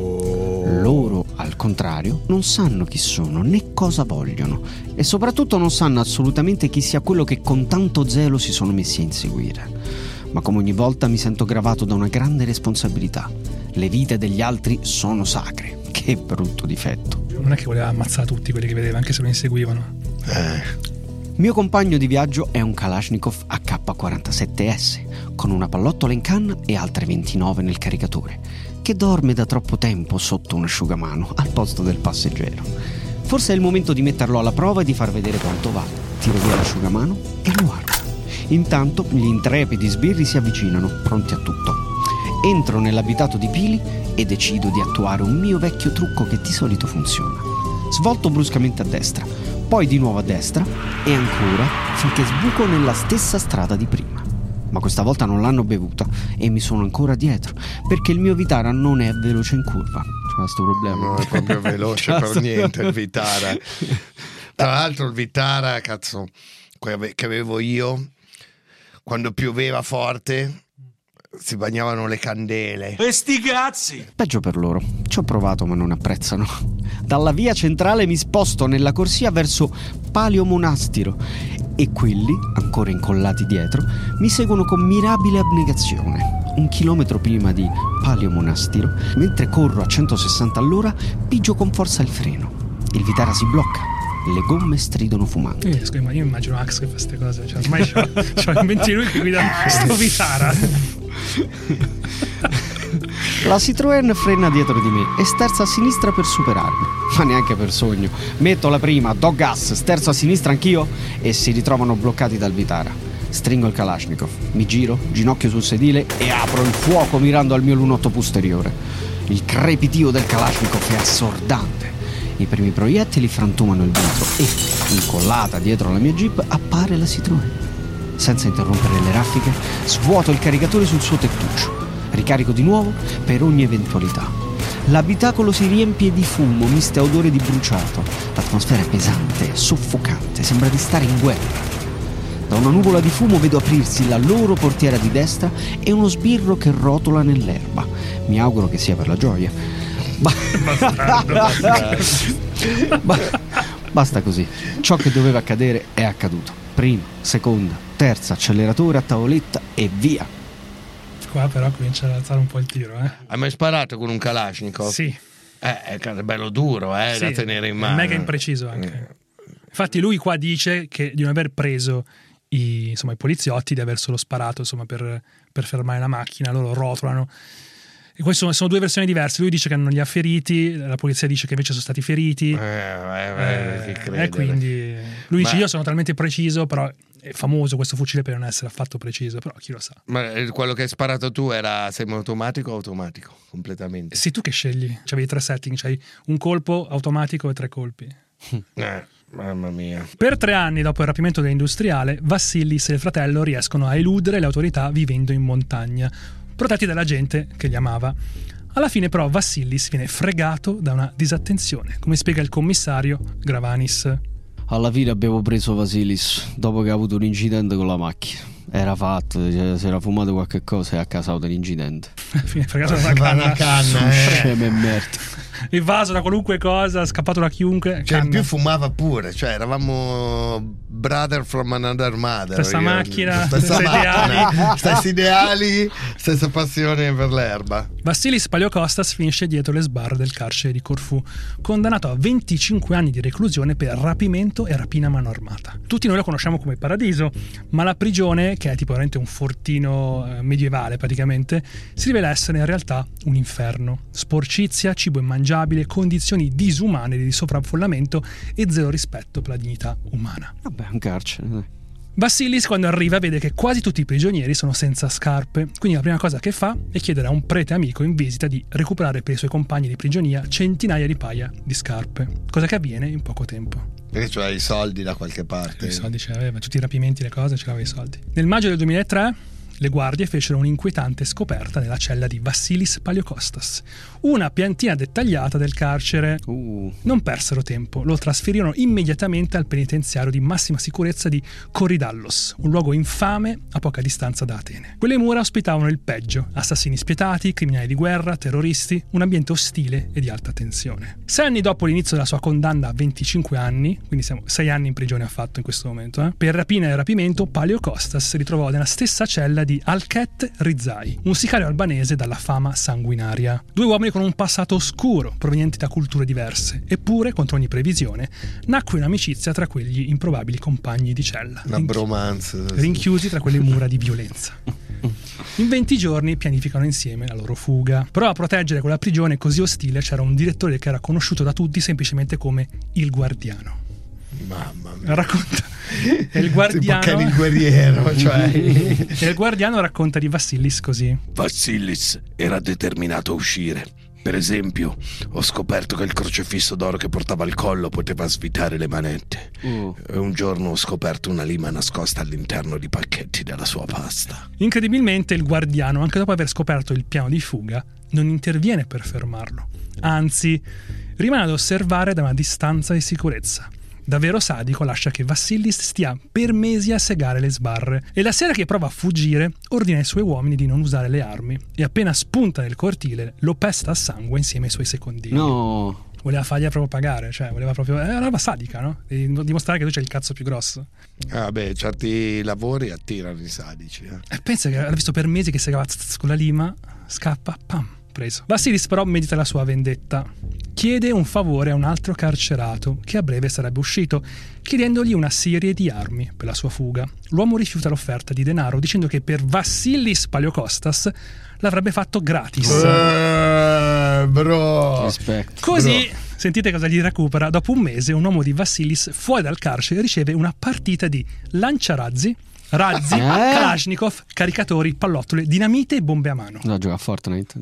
Loro, al contrario, non sanno chi sono né cosa vogliono, e soprattutto non sanno assolutamente chi sia quello che con tanto zelo si sono messi a inseguire. Ma come ogni volta mi sento gravato da una grande responsabilità. Le vite degli altri sono sacre. Che brutto difetto. Non è che voleva ammazzare tutti quelli che vedeva, anche se lo inseguivano. Eh. Mio compagno di viaggio è un Kalashnikov A K quarantasette S, con una pallottola in canna e altre ventinove nel caricatore, che dorme da troppo tempo sotto un asciugamano al posto del passeggero. Forse è il momento di metterlo alla prova e di far vedere quanto vale. Tiro via l'asciugamano e lo armo. Intanto gli intrepidi sbirri si avvicinano, pronti a tutto. Entro nell'abitato di Pili e decido di attuare un mio vecchio trucco che di solito funziona. Svolto bruscamente a destra, poi di nuovo a destra e ancora finché sbuco nella stessa strada di prima. Ma questa volta non l'hanno bevuta e mi sono ancora dietro, perché il mio Vitara non è veloce in curva. C'è questo problema. Non è proprio veloce per niente il Vitara. Tra l'altro il Vitara, cazzo, che avevo io, quando pioveva forte si bagnavano le candele. E sti cazzi! Peggio per loro. Ci ho provato ma non apprezzano. Dalla via centrale mi sposto nella corsia verso Palio Monastiro e quelli, ancora incollati dietro, mi seguono con mirabile abnegazione. Un chilometro prima di Palio Monastiro, mentre corro a centosessanta all'ora, pigio con forza il freno. Il Vitara si blocca. Le gomme stridono fumando. Io, io immagino Ax che fa queste cose. Cioè, ormai c'ho, c'ho in mente lui che guida sto Vitara. La Citroen frena dietro di me e sterza a sinistra per superarmi. Ma neanche per sogno. Metto la prima, do gas, sterzo a sinistra anch'io e si ritrovano bloccati dal Vitara. Stringo il Kalashnikov, mi giro, ginocchio sul sedile e apro il fuoco mirando al mio lunotto posteriore. Il crepitio del Kalashnikov è assordante. I primi proiettili frantumano il vetro e, incollata dietro la mia Jeep, appare la Citroen. Senza interrompere le raffiche, svuoto il caricatore sul suo tettuccio. Ricarico di nuovo per ogni eventualità. L'abitacolo si riempie di fumo, miste a odore di bruciato. L'atmosfera è pesante, soffocante, sembra di stare in guerra. Da una nuvola di fumo vedo aprirsi la loro portiera di destra e uno sbirro che rotola nell'erba. Mi auguro che sia per la gioia. Basta così. Ciò che doveva accadere è accaduto. Prima, seconda, terza, acceleratore a tavoletta e via. Qua però comincia ad alzare un po' il tiro, eh. Hai mai sparato con un Kalashnikov? Sì. Eh, è bello duro, eh, sì, da tenere in mano. È mega impreciso anche. Infatti lui qua dice che di non aver preso i, insomma, i poliziotti, di aver solo sparato insomma, per, per fermare la macchina. Loro rotolano. E queste sono, sono due versioni diverse. Lui dice che non li ha feriti, la polizia dice che invece sono stati feriti. Eh, eh, eh, che e quindi lui dice: Ma... io sono talmente preciso, però è famoso questo fucile per non essere affatto preciso, però chi lo sa. Ma quello che hai sparato tu era semiautomatico o automatico? Completamente. Sei tu che scegli, c'avevi tre setting, c'hai un colpo automatico e tre colpi. Eh, mamma mia. Per tre anni dopo il rapimento dell'industriale, Vassilis e il fratello riescono a eludere le autorità vivendo in montagna, protetti dalla gente che li amava. Alla fine però Vassilis viene fregato da una disattenzione, come spiega il commissario Gravanis. Alla fine abbiamo preso Vasilis dopo che ha avuto un incidente con la macchina. Era fatto, cioè, si era fumato qualche cosa e ha causato l'incidente. Alla fine fregato da una canna, una canna eh. Sceme e merda. Il vaso da qualunque cosa, scappato da chiunque. Cioè, in canna. più fumava pure, cioè eravamo brother from another mother. Stessa io, macchina, stessa stessi macchina, ideali. stessi ideali, stessa passione per l'erba. Vassilis Paleokostas finisce dietro le sbarre del carcere di Corfù, condannato a venticinque anni di reclusione per rapimento e rapina a mano armata. Tutti noi lo conosciamo come Paradiso, ma la prigione, che è tipo veramente un fortino eh, medievale praticamente, si rivela essere in realtà un inferno. Sporcizia, cibo immangiabile, condizioni disumane di sovraffollamento e zero rispetto per la dignità umana. Vabbè, un carcere, dai. Vassilis, quando arriva, vede che quasi tutti i prigionieri sono senza scarpe, quindi la prima cosa che fa è chiedere a un prete amico in visita di recuperare per i suoi compagni di prigionia centinaia di paia di scarpe, cosa che avviene in poco tempo. Perché c'era i soldi da qualche parte. I soldi ce l'aveva, tutti i rapimenti, le cose, c'aveva i soldi. Nel maggio del duemilatré le guardie fecero un'inquietante scoperta nella cella di Vassilis Paliokostas, una piantina dettagliata del carcere. Uh. Non persero tempo, lo trasferirono immediatamente al penitenziario di massima sicurezza di Korydallos, un luogo infame a poca distanza da Atene. Quelle mura ospitavano il peggio: assassini spietati, criminali di guerra, terroristi, un ambiente ostile e di alta tensione. Sei anni dopo l'inizio della sua condanna a venticinque anni, quindi siamo sei anni in prigione ha fatto in questo momento, eh, per rapina e rapimento, Paliokostas si ritrovò nella stessa cella di Alket Rizai, un sicario albanese dalla fama sanguinaria. Due uomini con un passato oscuro, provenienti da culture diverse, eppure, contro ogni previsione, nacque un'amicizia tra quegli improbabili compagni di cella. Una Rinchi- bromance. Rinchiusi tra quelle mura di violenza. In venti giorni pianificano insieme la loro fuga. Però a proteggere quella prigione così ostile c'era un direttore che era conosciuto da tutti semplicemente come il Guardiano. Mamma mia. Racconta e il guardiano Tipo il guerriero, cioè. e il guardiano racconta di Vassilis così: Vassilis era determinato a uscire. Per esempio, ho scoperto che il crocefisso d'oro che portava al collo poteva svitare le manette. Uh. E un giorno ho scoperto una lima nascosta all'interno di pacchetti della sua pasta. Incredibilmente il guardiano, anche dopo aver scoperto il piano di fuga, non interviene per fermarlo, anzi rimane ad osservare da una distanza di sicurezza. Davvero sadico, lascia che Vassilis stia per mesi a segare le sbarre, e la sera che prova a fuggire ordina ai suoi uomini di non usare le armi, e appena spunta nel cortile lo pesta a sangue insieme ai suoi secondini. No. Voleva fargli proprio pagare, cioè voleva proprio, è una roba sadica, no? E dimostrare che tu c'hai il cazzo più grosso. Ah beh, certi lavori attirano i sadici. Eh. E pensa che l'ha visto per mesi che segava tz, tz, con la lima, scappa, pam, preso. Vassilis però medita la sua vendetta. Chiede un favore a un altro carcerato che a breve sarebbe uscito, chiedendogli una serie di armi per la sua fuga. L'uomo rifiuta l'offerta di denaro dicendo che per Vassilis Paliokostas l'avrebbe fatto gratis. Eh, bro. Rispetto. Così, sentite cosa gli recupera. Dopo un mese un uomo di Vassilis fuori dal carcere riceve una partita di lanciarazzi, razzi, Eh? kalashnikov, caricatori, pallottole, dinamite e bombe a mano. No, gioca a Fortnite.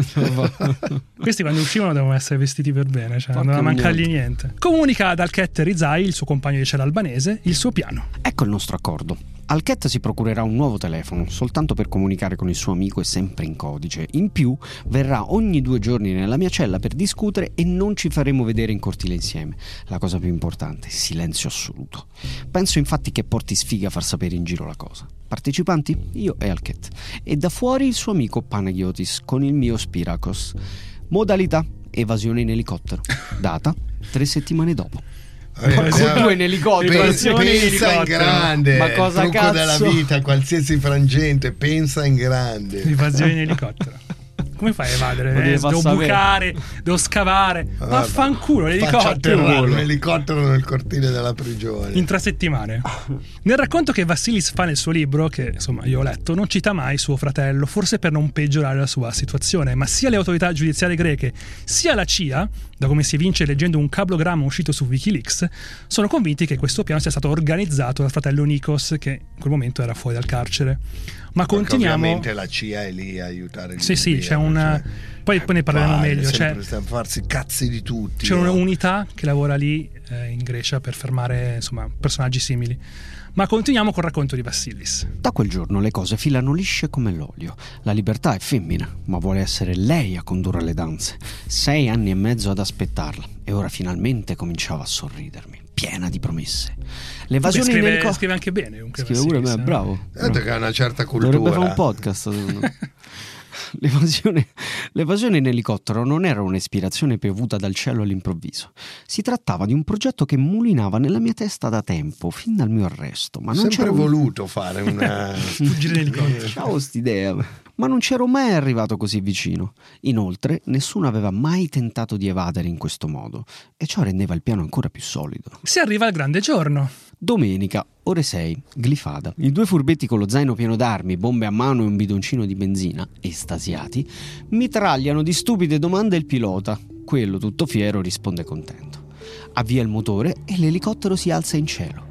Questi quando uscivano devono essere vestiti per bene, cioè non Porca doveva mancargli niente. Comunica ad Alket Rizai, il suo compagno di cella albanese, il suo piano. Ecco il nostro accordo. Alket si procurerà un nuovo telefono soltanto per comunicare con il suo amico e sempre in codice. In più verrà ogni due giorni nella mia cella per discutere e non ci faremo vedere in cortile insieme. La cosa più importante, silenzio assoluto. Penso infatti che porti sfiga far sapere in giro la cosa. Partecipanti? Io e Alket. E da fuori il suo amico Panagiotis con il mio Spirakos. Modalità: evasione in elicottero. Data: tre settimane dopo. Eh, Con due in elicottero. Pensa, Evasione in pensa in elicottero. grande. Ma cosa il trucco cazzo? della vita, qualsiasi frangente, pensa in grande. Invasione in elicottero. Come fai a evadere? Lo deve Eh, far devo sapere. bucare, devo scavare. Vaffanculo, Faccio l'elicottero. atterrare un elicottero nel cortile della prigione. In tre settimane. Nel racconto che Vassilis fa nel suo libro, che insomma io ho letto, non cita mai suo fratello, forse per non peggiorare la sua situazione, ma sia le autorità giudiziarie greche sia la C I A, da come si evince leggendo un cablogramma uscito su Wikileaks, sono convinti che questo piano sia stato organizzato dal fratello Nikos, che in quel momento era fuori dal carcere. Ma Perché continuiamo. ovviamente la C I A è lì a aiutare il Sì, sì, governo, c'è una. cioè, Poi, poi ne parleremo vai, meglio. sempre Cioè, stiamo a farsi cazzi di tutti. c'è no? un'unità che lavora lì eh, in Grecia per fermare insomma personaggi simili. Ma continuiamo col racconto di Vassilis. Da quel giorno le cose filano lisce come l'olio. La libertà è femmina, ma vuole essere lei a condurre le danze. Sei anni e mezzo ad aspettarla e ora finalmente cominciava a sorridermi, piena di promesse. L'evasione in scrive, elicottero. scrive anche bene. Comunque Scrive pure Vassilis, me, eh. bravo. Tanto che ha una certa cultura. Dovrebbe fare un podcast, secondo me. L'evasione, l'evasione in elicottero non era un'ispirazione piovuta dal cielo all'improvviso. Si trattava di un progetto che mulinava nella mia testa da tempo, fin dal mio arresto. Ma Ho non sempre c'ero voluto fare una... Fuggire in elicottero. Ciao st'idea. Ma non c'ero mai arrivato così vicino. Inoltre, nessuno aveva mai tentato di evadere in questo modo, e ciò rendeva il piano ancora più solido. Si arriva al grande giorno. Domenica, ore sei, Glifada. I due furbetti con lo zaino pieno d'armi, bombe a mano e un bidoncino di benzina, estasiati, mitragliano di stupide domande il pilota. Quello, tutto fiero, risponde contento. Avvia il motore e l'elicottero si alza in cielo.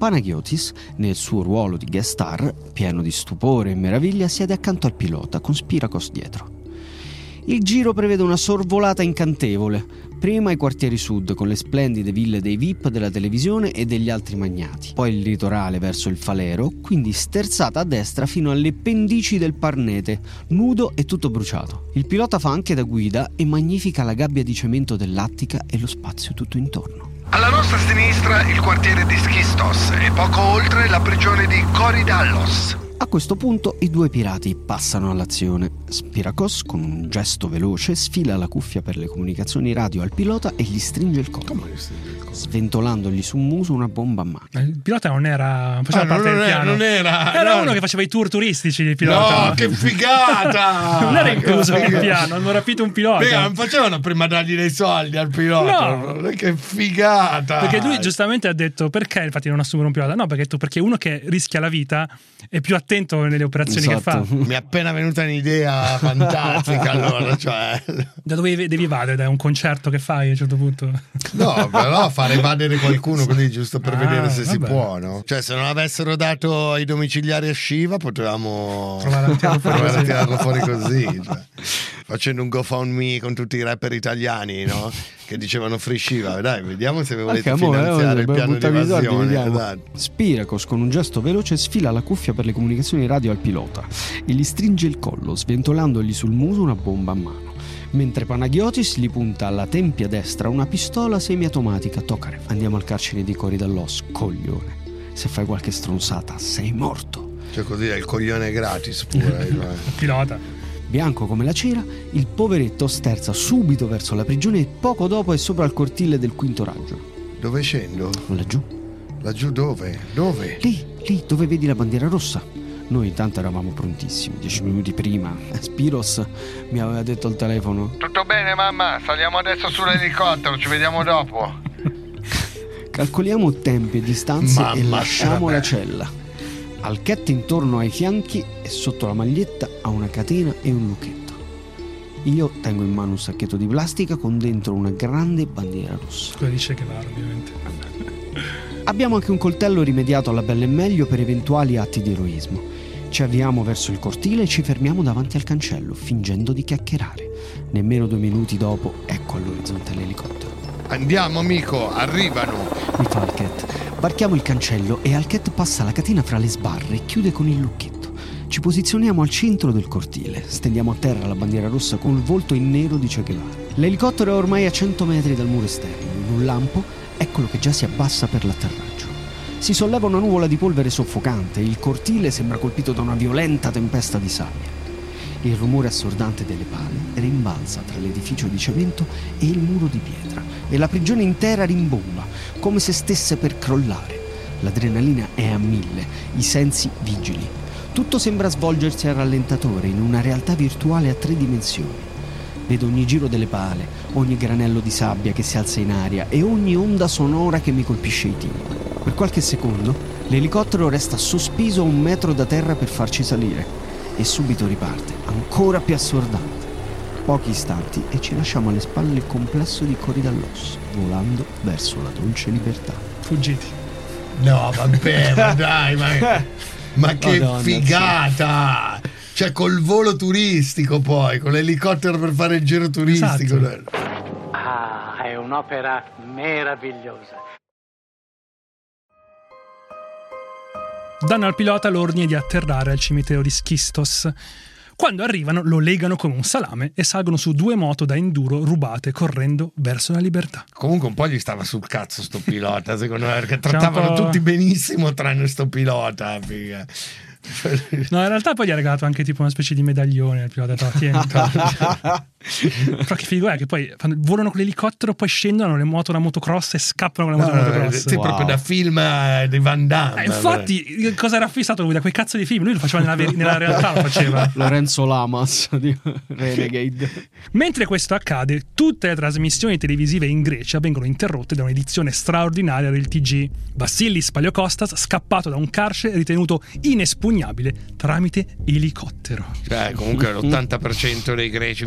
Panagiotis, nel suo ruolo di guest star, pieno di stupore e meraviglia, siede accanto al pilota con Spirakos dietro. Il giro prevede una sorvolata incantevole, prima i quartieri sud con le splendide ville dei V I P della televisione e degli altri magnati, poi il litorale verso il Falero, quindi sterzata a destra fino alle pendici del Parnete, nudo e tutto bruciato. Il pilota fa anche da guida e magnifica la gabbia di cemento dell'Attica e lo spazio tutto intorno. Alla nostra sinistra il quartiere di Schistos e poco oltre la prigione di Korydallos. A questo punto i due pirati passano all'azione. Spirakos, con un gesto veloce, sfila la cuffia per le comunicazioni radio al pilota e gli stringe il collo, Come gli stringe il collo? sventolandogli sul muso una bomba a mano. Il pilota non era. Non faceva Ah, parte non del era- piano. non era- Era no. uno che faceva i tour turistici. Il pilota. No, che figata! Non era incluso Che nel figata. piano. Hanno rapito un pilota. Mica, non facevano prima dargli dei soldi al pilota. No. Che figata! Perché lui giustamente ha detto: perché infatti non assumere un pilota? No, perché tu, perché uno che rischia la vita è più attento nelle operazioni che fa. Esatto. Mi è appena venuta un'idea fantastica. Allora, cioè, Da dove devi evadere? Da un concerto che fai a un certo punto? no, però fare evadere qualcuno così giusto per Ah, vedere se si vabbè. può, no? Cioè, se non avessero dato i domiciliari a Shiva, potevamo Provare a tirarlo fuori provare a così. tirarlo fuori così. Cioè. Facendo un GoFundMe con tutti i rapper italiani, no? Che dicevano free Shiva. Dai, vediamo se vi volete Anche a mo', eh, finanziare il per piano di buttare i soldi, evasione. vediamo. Esatto. Spirakos, con un gesto veloce, sfila la cuffia per le comunicazioni radio al pilota e gli stringe il collo, sventolandogli sul muso una bomba a mano. Mentre Panagiotis gli punta alla tempia destra una pistola semiautomatica Tokarev. Andiamo al carcere di Korydallos, coglione. Se fai qualche stronzata, sei morto. Cioè, così è il coglione gratis pure. eh. Pilota. Bianco come la cera, il poveretto sterza subito verso la prigione e poco dopo è sopra il cortile del quinto raggio. Dove scendo? Laggiù. Laggiù dove? Dove? Lì, lì dove vedi la bandiera rossa. Noi intanto eravamo prontissimi, dieci minuti prima. Spiros mi aveva detto al telefono: Tutto bene, mamma? Saliamo adesso sull'elicottero, ci vediamo dopo. calcoliamo tempi e distanze Mamma e lasciamo vabbè. la cella. Alchette intorno ai fianchi e sotto la maglietta ha una catena e un lucchetto. Io tengo in mano un sacchetto di plastica con dentro una grande bandiera rossa. Quello dice che va, ovviamente. Abbiamo anche un coltello rimediato alla bella e meglio per eventuali atti di eroismo. Ci avviamo verso il cortile e ci fermiamo davanti al cancello, fingendo di chiacchierare. Nemmeno due minuti dopo, ecco all'orizzonte l'elicottero. Andiamo, amico, arrivano. Mi fa Alchette. Varchiamo il cancello e Alchette passa la catena fra le sbarre e chiude con il lucchetto. Ci posizioniamo al centro del cortile. Stendiamo a terra la bandiera rossa con il volto in nero di Che Guevara. L'elicottero è ormai a cento metri dal muro esterno. In un lampo, eccolo che già si abbassa per l'atterraggio. Si solleva una nuvola di polvere soffocante e il cortile sembra colpito da una violenta tempesta di sabbia. Il rumore assordante delle pale rimbalza tra l'edificio di cemento e il muro di pietra e la prigione intera rimbomba, come se stesse per crollare. L'adrenalina è a mille, i sensi vigili. Tutto sembra svolgersi a rallentatore in una realtà virtuale a tre dimensioni. Vedo ogni giro delle pale, ogni granello di sabbia che si alza in aria e ogni onda sonora che mi colpisce i timpani. Per qualche secondo l'elicottero resta sospeso a un metro da terra per farci salire e subito riparte, ancora più assordante. Pochi istanti e ci lasciamo alle spalle il complesso di Korydallos, volando verso la dolce libertà. Fuggiti. No, vabbè, ma dai, ma, ma che Madonna, figata! Cioè, col volo turistico poi, con l'elicottero per fare il giro turistico. Esatto. Ah, è un'opera meravigliosa. Danno al pilota l'ordine di atterrare al cimitero di Schistos. Quando arrivano lo legano come un salame e salgono su due moto da enduro rubate correndo verso la libertà. Comunque un po' gli stava sul cazzo sto pilota, secondo me, perché C'è un trattavano po'- tutti benissimo tranne sto pilota. Figa. No, in realtà poi gli ha regalato anche tipo una specie di medaglione al pilota. Però, tieni, però che figo è che poi fanno- volano con l'elicottero, poi scendono, hanno le moto da motocross e scappano con la moto da motocross. Sì, proprio da film eh, di Van Damme. Eh, infatti, cosa era fissato lui da quei cazzo di film? Lui lo faceva nella, ver- nella realtà, lo faceva. Lorenzo Lamas di Renegade. Mentre questo accade, tutte le trasmissioni televisive in Grecia vengono interrotte da un'edizione straordinaria del T G. Vassilis Paliokostas, scappato da un carcere ritenuto inespugnabile tramite elicottero. Cioè, comunque l'ottanta per cento dei greci in questo momento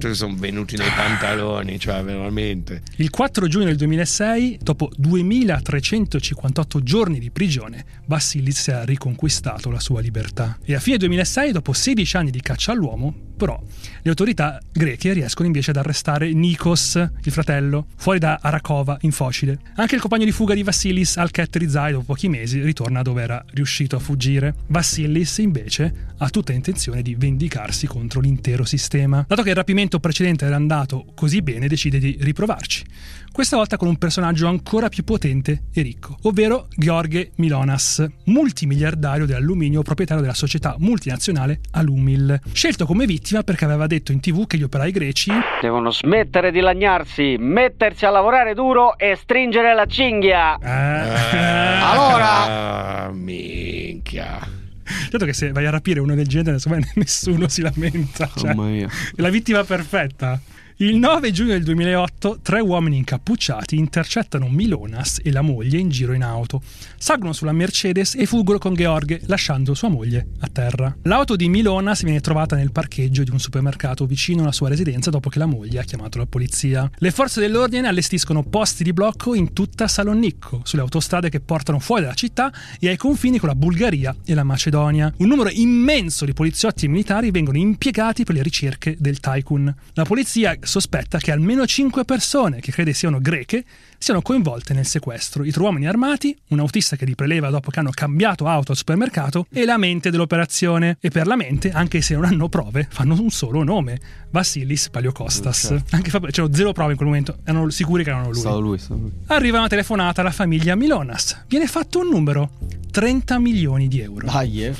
quanto sono venuti nei pantaloni, cioè veramente. Il quattro giugno del duemilasei, dopo duemilatrecentocinquantotto giorni di prigione, Vassilis ha riconquistato la sua libertà. E a fine duemilasei, dopo sedici anni di caccia all'uomo, però le autorità greche riescono invece ad arrestare Nikos, il fratello, fuori da Arakova in Focide. Anche il compagno di fuga di Vassilis, Alket Rizai, dopo pochi mesi ritorna dove era riuscito a fuggire. Vassilis invece ha tutta intenzione di vendicarsi contro l'intero sistema. Dato che il rapimento precedente era andato così bene, decide di riprovarci. Questa volta con un personaggio ancora più potente e ricco, ovvero Gheorghe Milonas, multimiliardario dell'alluminio, proprietario della società multinazionale Alumil, scelto come vittima perché aveva detto in tv che gli operai greci devono smettere di lagnarsi, mettersi a lavorare duro e stringere la cinghia. Eh, Eh, allora ah, minchia. Certo che se vai a rapire uno del genere, insomma, nessuno si lamenta. Cioè, Mamma mia. è la vittima perfetta. Il nove giugno del duemilaotto, tre uomini incappucciati intercettano Milonas e la moglie in giro in auto. Salgono sulla Mercedes e fuggono con Gheorghe, lasciando sua moglie a terra. L'auto di Milonas viene trovata nel parcheggio di un supermercato vicino alla sua residenza dopo che la moglie ha chiamato la polizia. Le forze dell'ordine allestiscono posti di blocco in tutta Salonicco, sulle autostrade che portano fuori dalla città e ai confini con la Bulgaria e la Macedonia. Un numero immenso di poliziotti e militari vengono impiegati per le ricerche del tycoon. La polizia sospetta che almeno cinque persone, che crede siano greche, siano coinvolte nel sequestro. I tre uomini armati, un autista che li preleva dopo che hanno cambiato auto al supermercato e la mente dell'operazione. E per la mente, anche se non hanno prove, fanno un solo nome: Vassilis Paliokostas. Okay. Anche fa- c'erano zero prove in quel momento, erano sicuri che erano lui. Stavo lui, stavo lui. Arriva una telefonata alla famiglia Milonas. Viene fatto un numero: trenta milioni di euro. Dai, eh.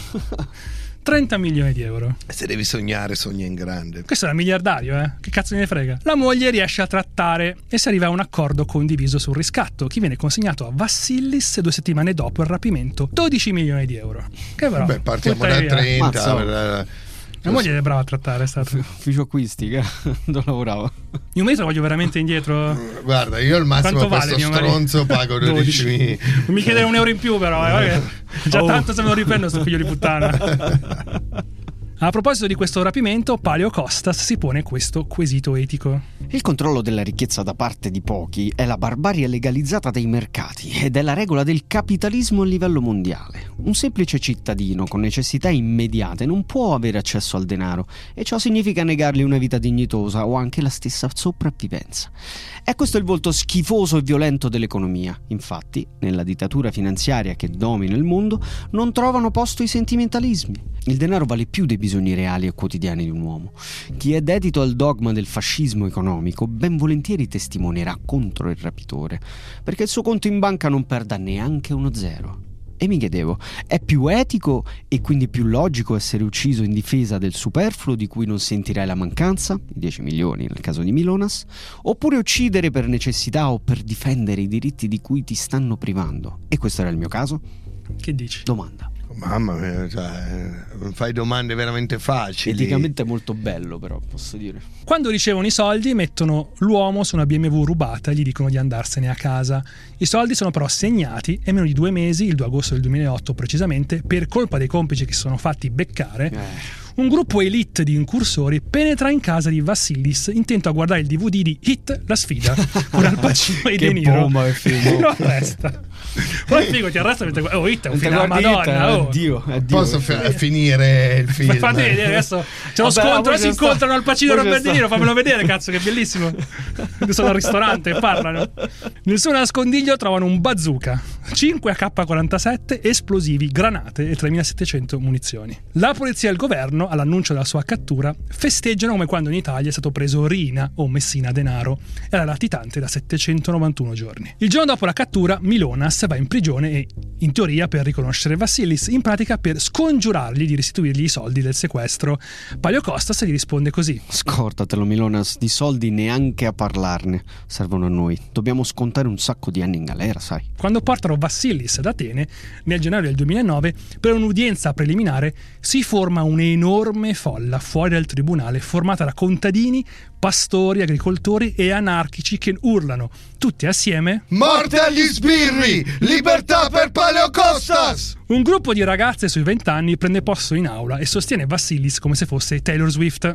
trenta milioni di euro. Se devi sognare, sogna in grande. Questo era miliardario, eh? Che cazzo ne frega? La moglie riesce a trattare e si arriva a un accordo condiviso sul riscatto, che viene consegnato a Vassilis due settimane dopo il rapimento. dodici milioni di euro. Che però. Beh, partiamo da putteria. trenta. Mazza. La moglie è brava a trattare, è stato. Ufficio acquisti, che dove lavorava. Mio marito lo voglio veramente indietro. Guarda, io al massimo Quanto per vale questo mio marito? stronzo pago dodici. Non mi chiedere un euro in più, però. Eh, guarda che già Oh. tanto se me lo riprendo sto figlio di puttana. A proposito di questo rapimento, Paliokostas si pone questo quesito etico. Il controllo della ricchezza da parte di pochi è la barbarie legalizzata dei mercati ed è la regola del capitalismo a livello mondiale. Un semplice cittadino con necessità immediate non può avere accesso al denaro e ciò significa negargli una vita dignitosa o anche la stessa sopravvivenza. È questo il volto schifoso e violento dell'economia. Infatti, nella dittatura finanziaria che domina il mondo, non trovano posto i sentimentalismi. Il denaro vale più dei bisogni reali e quotidiani di un uomo. Chi è dedito al dogma del fascismo economico ben volentieri testimonierà contro il rapitore, perché il suo conto in banca non perda neanche uno zero. E mi chiedevo, è più etico e quindi più logico essere ucciso in difesa del superfluo di cui non sentirai la mancanza, i dieci milioni nel caso di Milonas, oppure uccidere per necessità o per difendere i diritti di cui ti stanno privando? E questo era il mio caso? Che dici? Domanda. Mamma mia, cioè, fai domande veramente facili. Eticamente molto bello, però, posso dire. Quando ricevono i soldi mettono l'uomo su una B M W rubata e gli dicono di andarsene a casa. I soldi sono però segnati e meno di due mesi, il due agosto del duemilaotto precisamente, per colpa dei complici che si sono fatti beccare, Eh. un gruppo elite di incursori penetra in casa di Vassilis intento a guardare il D V D di Hit, la sfida, con Al Pacino e Che De Niro. bomba che film. Lo arresta. Poi figo ti arresta mentre oh, Hit è un Mentre film della guardi Hit, Madonna, oh. addio, addio. Posso fi- finire il film? Fate vedere adesso c'è lo Vabbè, scontro, poi si c'è incontrano sta- Al Pacino e poi c'è Robert De sta- Niro, fammelo vedere cazzo che bellissimo. Sono al ristorante e parlano. Nel suo nascondiglio trovano un bazooka, cinque A K quarantasette, esplosivi, granate e tremilasettecento munizioni. La polizia e il governo, all'annuncio della sua cattura, festeggiano come quando in Italia è stato preso Rina o Messina Denaro. Era latitante da settecentonovantuno giorni. Il giorno dopo la cattura Milonas va in prigione e, in teoria, per riconoscere Vassilis, in pratica per scongiurargli di restituirgli i soldi del sequestro. Paliokostas gli risponde così: Scordatelo, Milonas, di soldi neanche a parlarne. Servono a noi. Dobbiamo scontare un sacco di anni in galera, sai. Quando portano Vassilis ad Atene, nel gennaio del duemilanove, per un'udienza preliminare, si forma un'enorme folla fuori dal tribunale, formata da contadini, pastori, agricoltori e anarchici che urlano tutti assieme: Morte agli sbirri! Libertà per Paleokostas! Un gruppo di ragazze sui vent'anni prende posto in aula e sostiene Vassilis come se fosse Taylor Swift.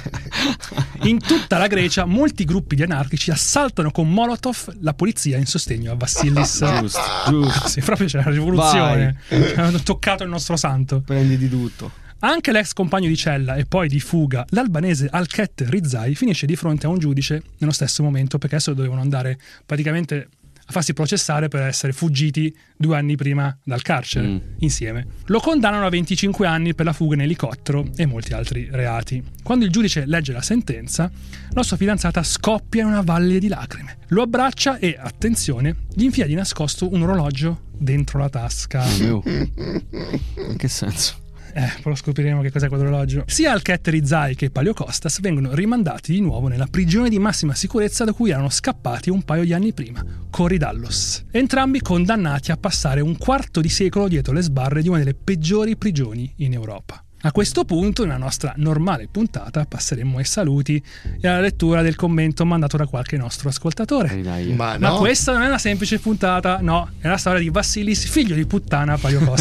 In tutta la Grecia molti gruppi di anarchici assaltano con Molotov la polizia in sostegno a Vassilis. Giusto, giusto. Sì, proprio c'è la rivoluzione. Hanno toccato il nostro santo. Prendi di tutto. Anche l'ex compagno di cella e poi di fuga, l'albanese Alket Rizai, finisce di fronte a un giudice nello stesso momento, perché adesso dovevano andare praticamente a farsi processare per essere fuggiti due anni prima dal carcere, mm. insieme. Lo condannano a venticinque anni per la fuga in elicottero e molti altri reati. Quando il giudice legge la sentenza, la sua fidanzata scoppia in una valle di lacrime. Lo abbraccia e, attenzione, gli infila di nascosto un orologio dentro la tasca. Oh, in che senso? Eh, poi lo scopriremo che cos'è quell'orologio. Sia Alket Rizai che Paleokostas vengono rimandati di nuovo nella prigione di massima sicurezza da cui erano scappati un paio di anni prima, Korydallos. Entrambi condannati a passare un quarto di secolo dietro le sbarre di una delle peggiori prigioni in Europa. A questo punto, nella nostra normale puntata, passeremo ai saluti e alla lettura del commento mandato da qualche nostro ascoltatore. Ma, no. Ma questa non è una semplice puntata, no, è la storia di Vassilis, figlio di puttana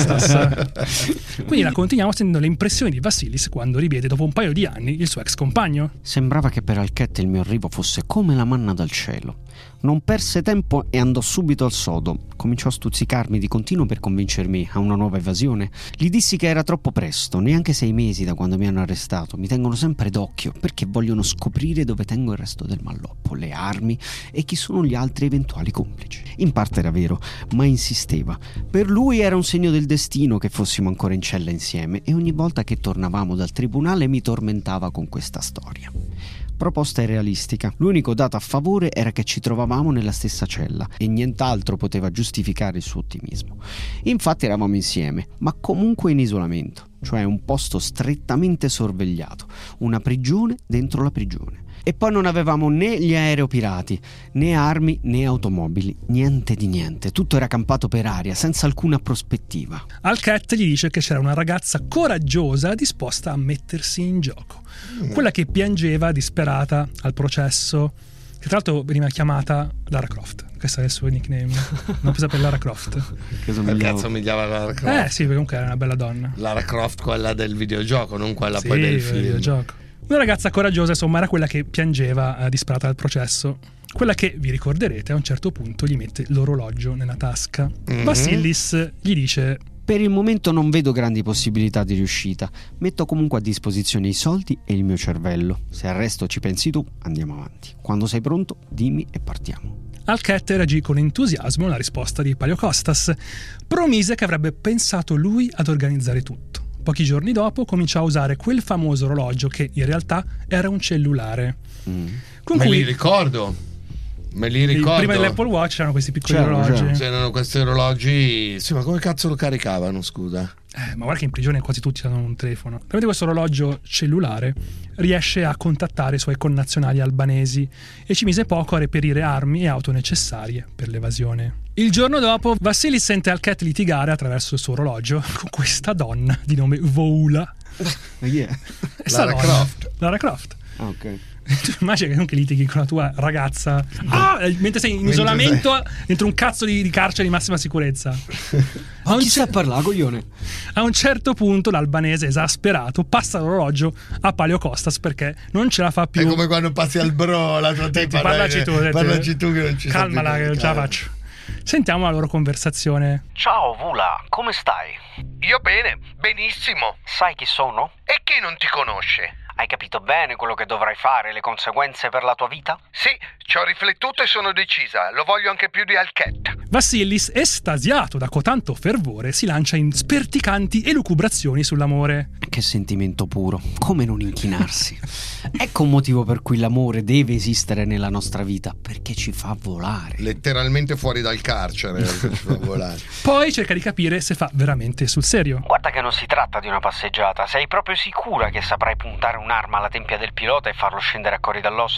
Paleokostas. Quindi la continuiamo sentendo le impressioni di Vassilis quando rivede dopo un paio di anni il suo ex compagno. Sembrava che per Alket il mio arrivo fosse come la manna dal cielo. Non perse tempo e andò subito al sodo. Cominciò a stuzzicarmi di continuo per convincermi a una nuova evasione. Gli dissi che era troppo presto, neanche sei mesi da quando mi hanno arrestato. Mi tengono sempre d'occhio perché vogliono scoprire dove tengo il resto del malloppo, le armi e chi sono gli altri eventuali complici. In parte era vero, ma insisteva. Per lui era un segno del destino che fossimo ancora in cella insieme e ogni volta che tornavamo dal tribunale mi tormentava con questa storia. Proposta irrealistica. L'unico dato a favore era che ci trovavamo nella stessa cella e nient'altro poteva giustificare il suo ottimismo. Infatti eravamo insieme, ma comunque in isolamento, cioè un posto strettamente sorvegliato, una prigione dentro la prigione. E poi non avevamo né gli aeropirati, né armi, né automobili, niente di niente. Tutto era campato per aria, senza alcuna prospettiva. Alket gli dice che c'era una ragazza coraggiosa disposta a mettersi in gioco. Quella che piangeva disperata al processo, che tra l'altro veniva chiamata Lara Croft. Questo è il suo nickname. Non pensa per Lara Croft. Che cazzo somigliava a Lara Croft? Eh sì, perché comunque era una bella donna. Lara Croft, quella del videogioco, non quella sì, poi del film. Videogioco. Una ragazza coraggiosa, insomma, era quella che piangeva eh, disperata al processo. Quella che, vi ricorderete, a un certo punto gli mette l'orologio nella tasca. Mm-hmm. Vassilis gli dice: per il momento non vedo grandi possibilità di riuscita. Metto comunque a disposizione i soldi e il mio cervello. Se al resto ci pensi tu, andiamo avanti. Quando sei pronto, dimmi e partiamo. Alket reagì con entusiasmo alla risposta di Paleokostas. Promise che avrebbe pensato lui ad organizzare tutto. Pochi giorni dopo cominciò a usare quel famoso orologio che in realtà era un cellulare. Mm. Con Me cui... li ricordo. Me li ricordo. Prima dell'Apple Watch c'erano questi piccoli c'erano, orologi. C'erano. C'erano questi orologi. Sì, ma come cazzo lo caricavano, scusa? Eh, ma guarda che in prigione quasi tutti hanno un telefono. Tramite questo orologio cellulare riesce a contattare i suoi connazionali albanesi e ci mise poco a reperire armi e auto necessarie per l'evasione. Il giorno dopo Vassilis sente Alket litigare attraverso il suo orologio con questa donna di nome Voula. Yeah. Lara Croft. Lara Croft. Ah, ok. Tu immagini che non che litighi con la tua ragazza ah, mentre sei in mentre isolamento sei... dentro un cazzo di, di carcere di massima sicurezza. A un chi cer- sa parlare, coglione? A un certo punto l'albanese, esasperato, passa l'orologio a Paleokostas perché non ce la fa più. È come quando passi al bro la tua te parlaci tu, parlaci tu che non ci calmala che non ce la faccio. Sentiamo la loro conversazione. Ciao Vula, come stai? Io bene, benissimo. Sai chi sono? E chi non ti conosce? Hai capito bene quello che dovrai fare, le conseguenze per la tua vita? Sì, ci ho riflettuto e sono decisa, lo voglio anche più di Alket. Vassilis, estasiato da cotanto fervore, si lancia in sperticanti elucubrazioni sull'amore. Che sentimento puro, come non inchinarsi. Ecco un motivo per cui l'amore deve esistere nella nostra vita, perché ci fa volare. Letteralmente fuori dal carcere, perché ci fa volare. Poi cerca di capire se fa veramente sul serio. Guarda che non si tratta di una passeggiata, sei proprio sicura che saprai puntare un'arma alla tempia del pilota e farlo scendere a Korydallos?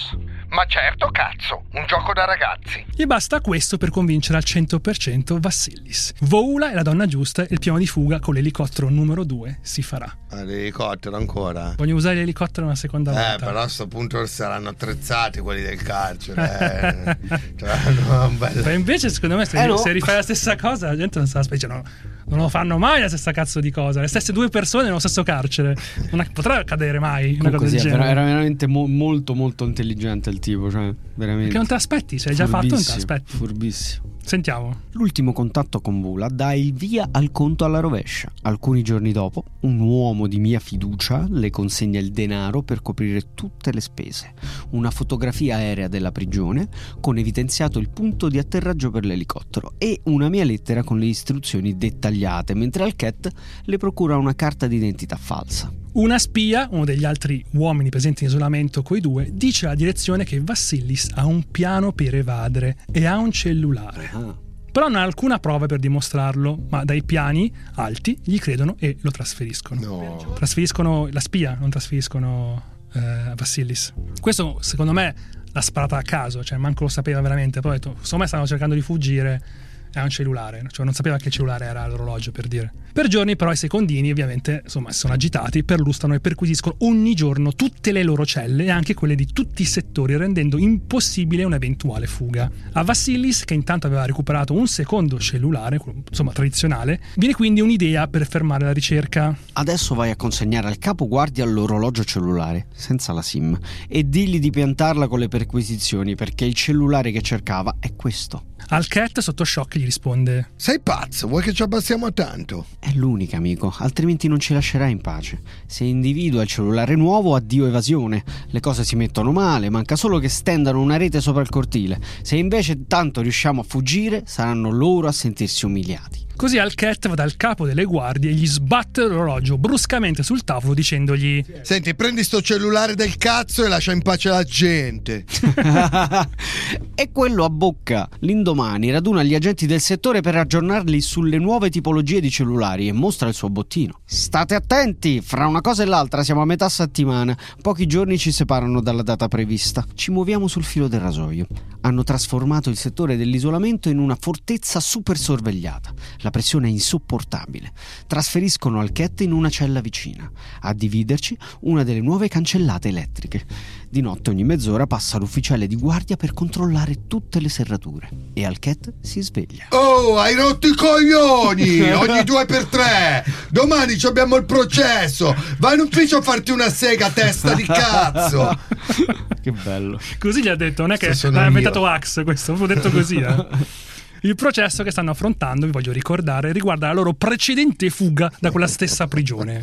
Ma certo, cazzo, un gioco da ragazzi. E basta questo per convincere al cento per cento Vassilis. Voula è la donna giusta e il piano di fuga con l'elicottero numero due si farà. Ah, l'elicottero ancora? Voglio usare l'elicottero una seconda volta. Eh, però a sto punto saranno attrezzati quelli del carcere. eh. Cioè, no, un bel... Ma invece secondo me se, eh no. se rifai la stessa cosa la gente non sa, specie no, non lo fanno mai la stessa cazzo di cosa, le stesse due persone nello stesso carcere, non potrà accadere mai una cosa Così, del genere. era veramente mo- molto molto intelligente il tipo, cioè veramente. Perché non te l'aspetti, se hai già fatto non te l'aspetti. Furbissimo. Sentiamo. L'ultimo contatto con Voula dà il via al conto alla rovescia. Alcuni giorni dopo, un uomo di mia fiducia le consegna il denaro per coprire tutte le spese, una fotografia aerea della prigione con evidenziato il punto di atterraggio per l'elicottero e una mia lettera con le istruzioni dettagliate, mentre al Cat le procura una carta d'identità falsa. Una spia, uno degli altri uomini presenti in isolamento coi due, dice alla direzione che Vassilis ha un piano per evadere e ha un cellulare. Ah. Però non ha alcuna prova per dimostrarlo, ma dai piani alti gli credono e lo trasferiscono. No. Trasferiscono la spia, non trasferiscono eh, Vassilis. Questo secondo me l'ha sparata a caso, cioè manco lo sapeva veramente. Poi ha detto, secondo me stavano cercando di fuggire. È un cellulare, cioè non sapeva che il cellulare era l'orologio, per dire. Per giorni però i secondini ovviamente insomma sono agitati, perlustrano e perquisiscono ogni giorno tutte le loro celle e anche quelle di tutti i settori, rendendo impossibile un'eventuale fuga. A Vassilis, che intanto aveva recuperato un secondo cellulare, insomma tradizionale, viene quindi un'idea per fermare la ricerca. Adesso vai a consegnare al capo guardia l'orologio cellulare, senza la SIM, e digli di piantarla con le perquisizioni, perché il cellulare che cercava è questo. Al Cat, sotto shock, gli risponde: Sei pazzo? Vuoi che ci abbassiamo a tanto? È l'unica, amico, altrimenti non ci lascerai in pace. Se individua il cellulare nuovo, addio evasione. Le cose si mettono male, manca solo che stendano una rete sopra il cortile. Se invece tanto riusciamo a fuggire, saranno loro a sentirsi umiliati. Così Al Cat va dal capo delle guardie e gli sbatte l'orologio bruscamente sul tavolo dicendogli: Senti, prendi sto cellulare del cazzo e lascia in pace la gente. E quello a bocca. L'indomani raduna gli agenti del settore per aggiornarli sulle nuove tipologie di cellulari e mostra il suo bottino. State attenti, fra una cosa e l'altra siamo a metà settimana. Pochi giorni ci separano dalla data prevista. Ci muoviamo sul filo del rasoio. Hanno trasformato il settore dell'isolamento in una fortezza super sorvegliata. La pressione è insopportabile. Trasferiscono Al Cat in una cella vicina. A dividerci una delle nuove cancellate elettriche. Di notte ogni mezz'ora passa l'ufficiale di guardia per controllare tutte le serrature. E Al Cat si sveglia. Oh, hai rotto i coglioni! Ogni due per tre! Domani ci abbiamo il processo! Vai in ufficio a farti una sega, testa di cazzo! Che bello. Così gli ha detto, non è che Sono l'ha io. inventato Axe questo, ho detto così, eh. Il processo che stanno affrontando, vi voglio ricordare, riguarda la loro precedente fuga da quella stessa prigione.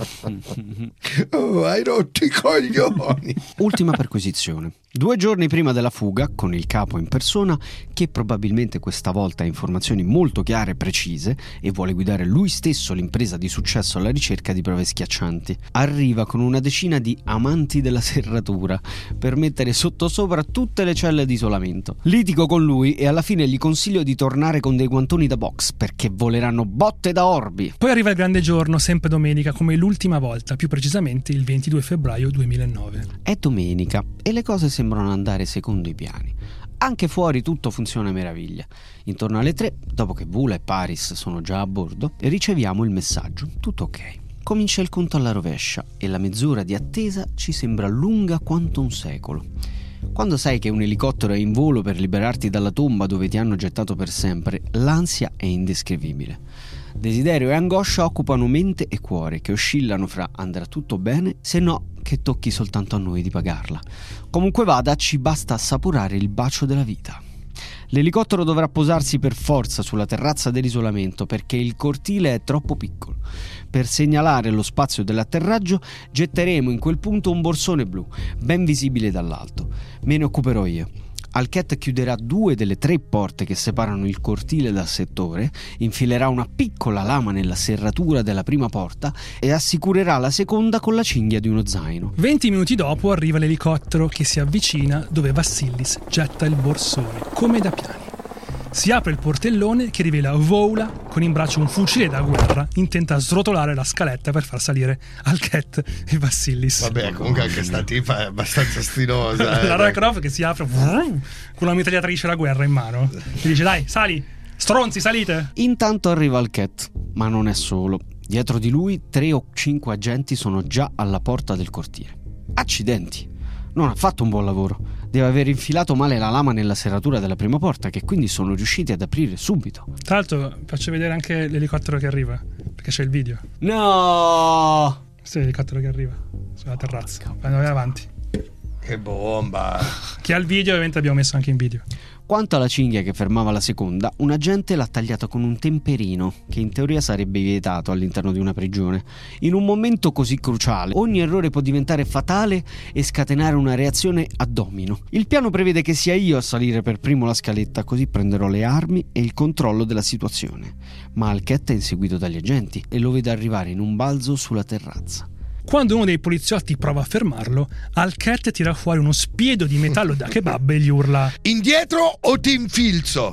Oh, hai rotto i coglioni! Ultima perquisizione. Due giorni prima della fuga, con il capo in persona, che probabilmente questa volta ha informazioni molto chiare e precise e vuole guidare lui stesso l'impresa di successo alla ricerca di prove schiaccianti, arriva con una decina di amanti della serratura per mettere sottosopra tutte le celle di isolamento. Litigo con lui e alla fine gli consiglio di tornare con dei guantoni da box perché voleranno botte da orbi. Poi arriva il grande giorno, sempre domenica, come l'ultima volta, più precisamente il ventidue febbraio duemilanove. È domenica e le cose sembrano andare secondo i piani. Anche fuori tutto funziona a meraviglia. Intorno alle tre, dopo che Voula e Paris sono già a bordo, riceviamo il messaggio: tutto ok. Comincia il conto alla rovescia e la mezz'ora di attesa ci sembra lunga quanto un secolo. Quando sai che un elicottero è in volo per liberarti dalla tomba dove ti hanno gettato per sempre, l'ansia è indescrivibile. Desiderio e angoscia occupano mente e cuore, che oscillano fra andrà tutto bene, se no che tocchi soltanto a noi di pagarla. Comunque vada, ci basta assaporare il bacio della vita. L'elicottero dovrà posarsi per forza sulla terrazza dell'isolamento perché il cortile è troppo piccolo. Per segnalare lo spazio dell'atterraggio getteremo in quel punto un borsone blu, ben visibile dall'alto. Me ne occuperò io. Al Cat chiuderà due delle tre porte che separano il cortile dal settore, infilerà una piccola lama nella serratura della prima porta e assicurerà la seconda con la cinghia di uno zaino. venti minuti dopo arriva l'elicottero che si avvicina dove Vassilis getta il borsone, come da piani. Si apre il portellone che rivela Voula con in braccio un fucile da guerra intenta a srotolare la scaletta per far salire Alket e Vassilis. Vabbè, comunque anche sta tipa è abbastanza stinosa. La eh, Lara Croft che si apre con una mitragliatrice da guerra in mano e dice: dai, sali, stronzi, salite. Intanto arriva Alket, ma non è solo. Dietro di lui tre o cinque agenti sono già alla porta del cortile. Accidenti, non ha fatto un buon lavoro. Deve aver infilato male la lama nella serratura della prima porta, che quindi sono riusciti ad aprire subito. Tra l'altro faccio vedere anche l'elicottero che arriva, perché c'è il video. No! Questo è l'elicottero che arriva sulla terrazza. Andiamo avanti. Che bomba. Chi ha il video ovviamente abbiamo messo anche in video. Quanto alla cinghia che fermava la seconda, un agente l'ha tagliata con un temperino, che in teoria sarebbe vietato all'interno di una prigione. In un momento così cruciale, ogni errore può diventare fatale e scatenare una reazione a domino. Il piano prevede che sia io a salire per primo la scaletta, così prenderò le armi e il controllo della situazione. Ma Alket è inseguito dagli agenti e lo vede arrivare in un balzo sulla terrazza. Quando uno dei poliziotti prova a fermarlo, Alket tira fuori uno spiedo di metallo da kebab e gli urla: indietro o ti infilzo?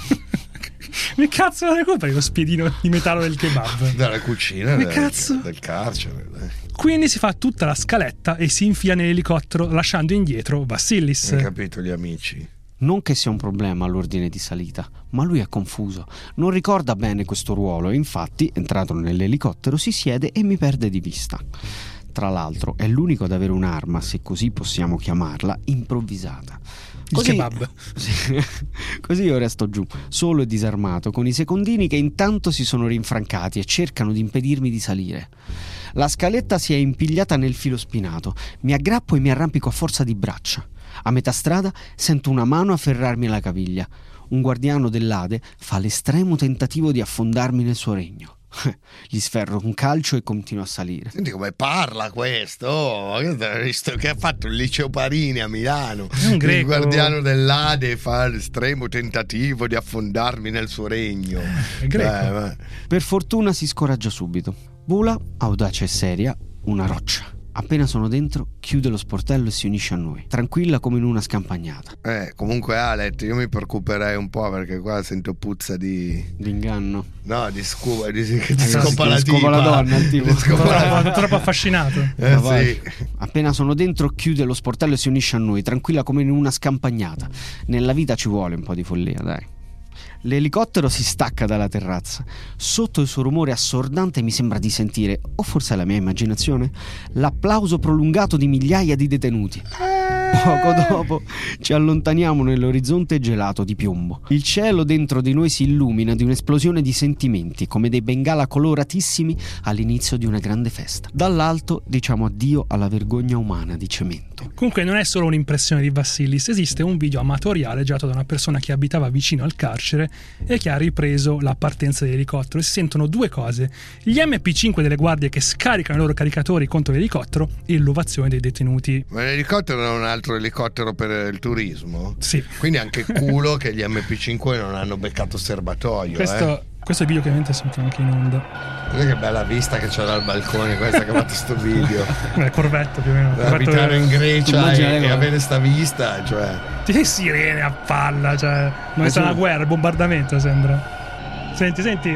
Che cazzo non è colpa dello spiedino di metallo del kebab? Dalla cucina Che del, cazzo? del carcere. Quindi si fa tutta la scaletta e si infila nell'elicottero, lasciando indietro Vassilis. Hai capito, gli amici? Non che sia un problema all'ordine di salita, ma lui è confuso, non ricorda bene questo ruolo e infatti, entrato nell'elicottero, si siede e mi perde di vista. Tra l'altro è l'unico ad avere un'arma, se così possiamo chiamarla, improvvisata. Così, il kebab. Sì, così io resto giù, solo e disarmato, con i secondini che intanto si sono rinfrancati e cercano di impedirmi di salire. La scaletta si è impigliata nel filo spinato, mi aggrappo e mi arrampico a forza di braccia. A metà strada sento una mano afferrarmi alla caviglia. Un guardiano dell'Ade fa l'estremo tentativo di affondarmi nel suo regno. Gli sferro un calcio e continuo a salire. Senti come parla questo, oh, visto che ha fatto il liceo Parini a Milano. È un greco. Il guardiano dell'Ade fa l'estremo tentativo di affondarmi nel suo regno. È greco. Eh, ma... Per fortuna si scoraggia subito. Vola, audace e seria, una roccia. Appena sono dentro, chiude lo sportello e si unisce a noi, tranquilla come in una scampagnata. Eh, comunque Alet, io mi preoccuperei un po' perché qua sento puzza di... D'inganno. No, di scuba, di, di Eh, scopa la scopa tipa. la donna, il tipo. Di scopa la- Troppo, troppo affascinato. Eh, Ma vai. sì. Appena sono dentro, chiude lo sportello e si unisce a noi, tranquilla come in una scampagnata. Nella vita ci vuole un po' di follia, dai. L'elicottero si stacca dalla terrazza. Sotto il suo rumore assordante mi sembra di sentire, o forse è la mia immaginazione, l'applauso prolungato di migliaia di detenuti. Poco dopo ci allontaniamo nell'orizzonte gelato di piombo. Il cielo dentro di noi si illumina di un'esplosione di sentimenti, come dei bengala coloratissimi all'inizio di una grande festa. Dall'alto diciamo addio alla vergogna umana di cemento. Comunque non è solo un'impressione di Vassilis, esiste un video amatoriale girato da una persona che abitava vicino al carcere e che ha ripreso la partenza dell'elicottero e si sentono due cose: gli emme pi cinque delle guardie che scaricano i loro caricatori contro l'elicottero e l'ovazione dei detenuti. Ma l'elicottero è un altro elicottero per il turismo? Sì. Quindi anche culo che gli emme pi cinque non hanno beccato serbatoio. Questo, eh. questo è il video che ovviamente sento anche in onda. Guarda che bella vista che c'è dal balcone questa che ha fatto sto video. Beh, Corvetto più o meno. Per abitare in Grecia immagina, e, eh, e avere sta vista, cioè... Che sirene a palla, cioè non è stata una guerra, il bombardamento sembra. Senti, senti.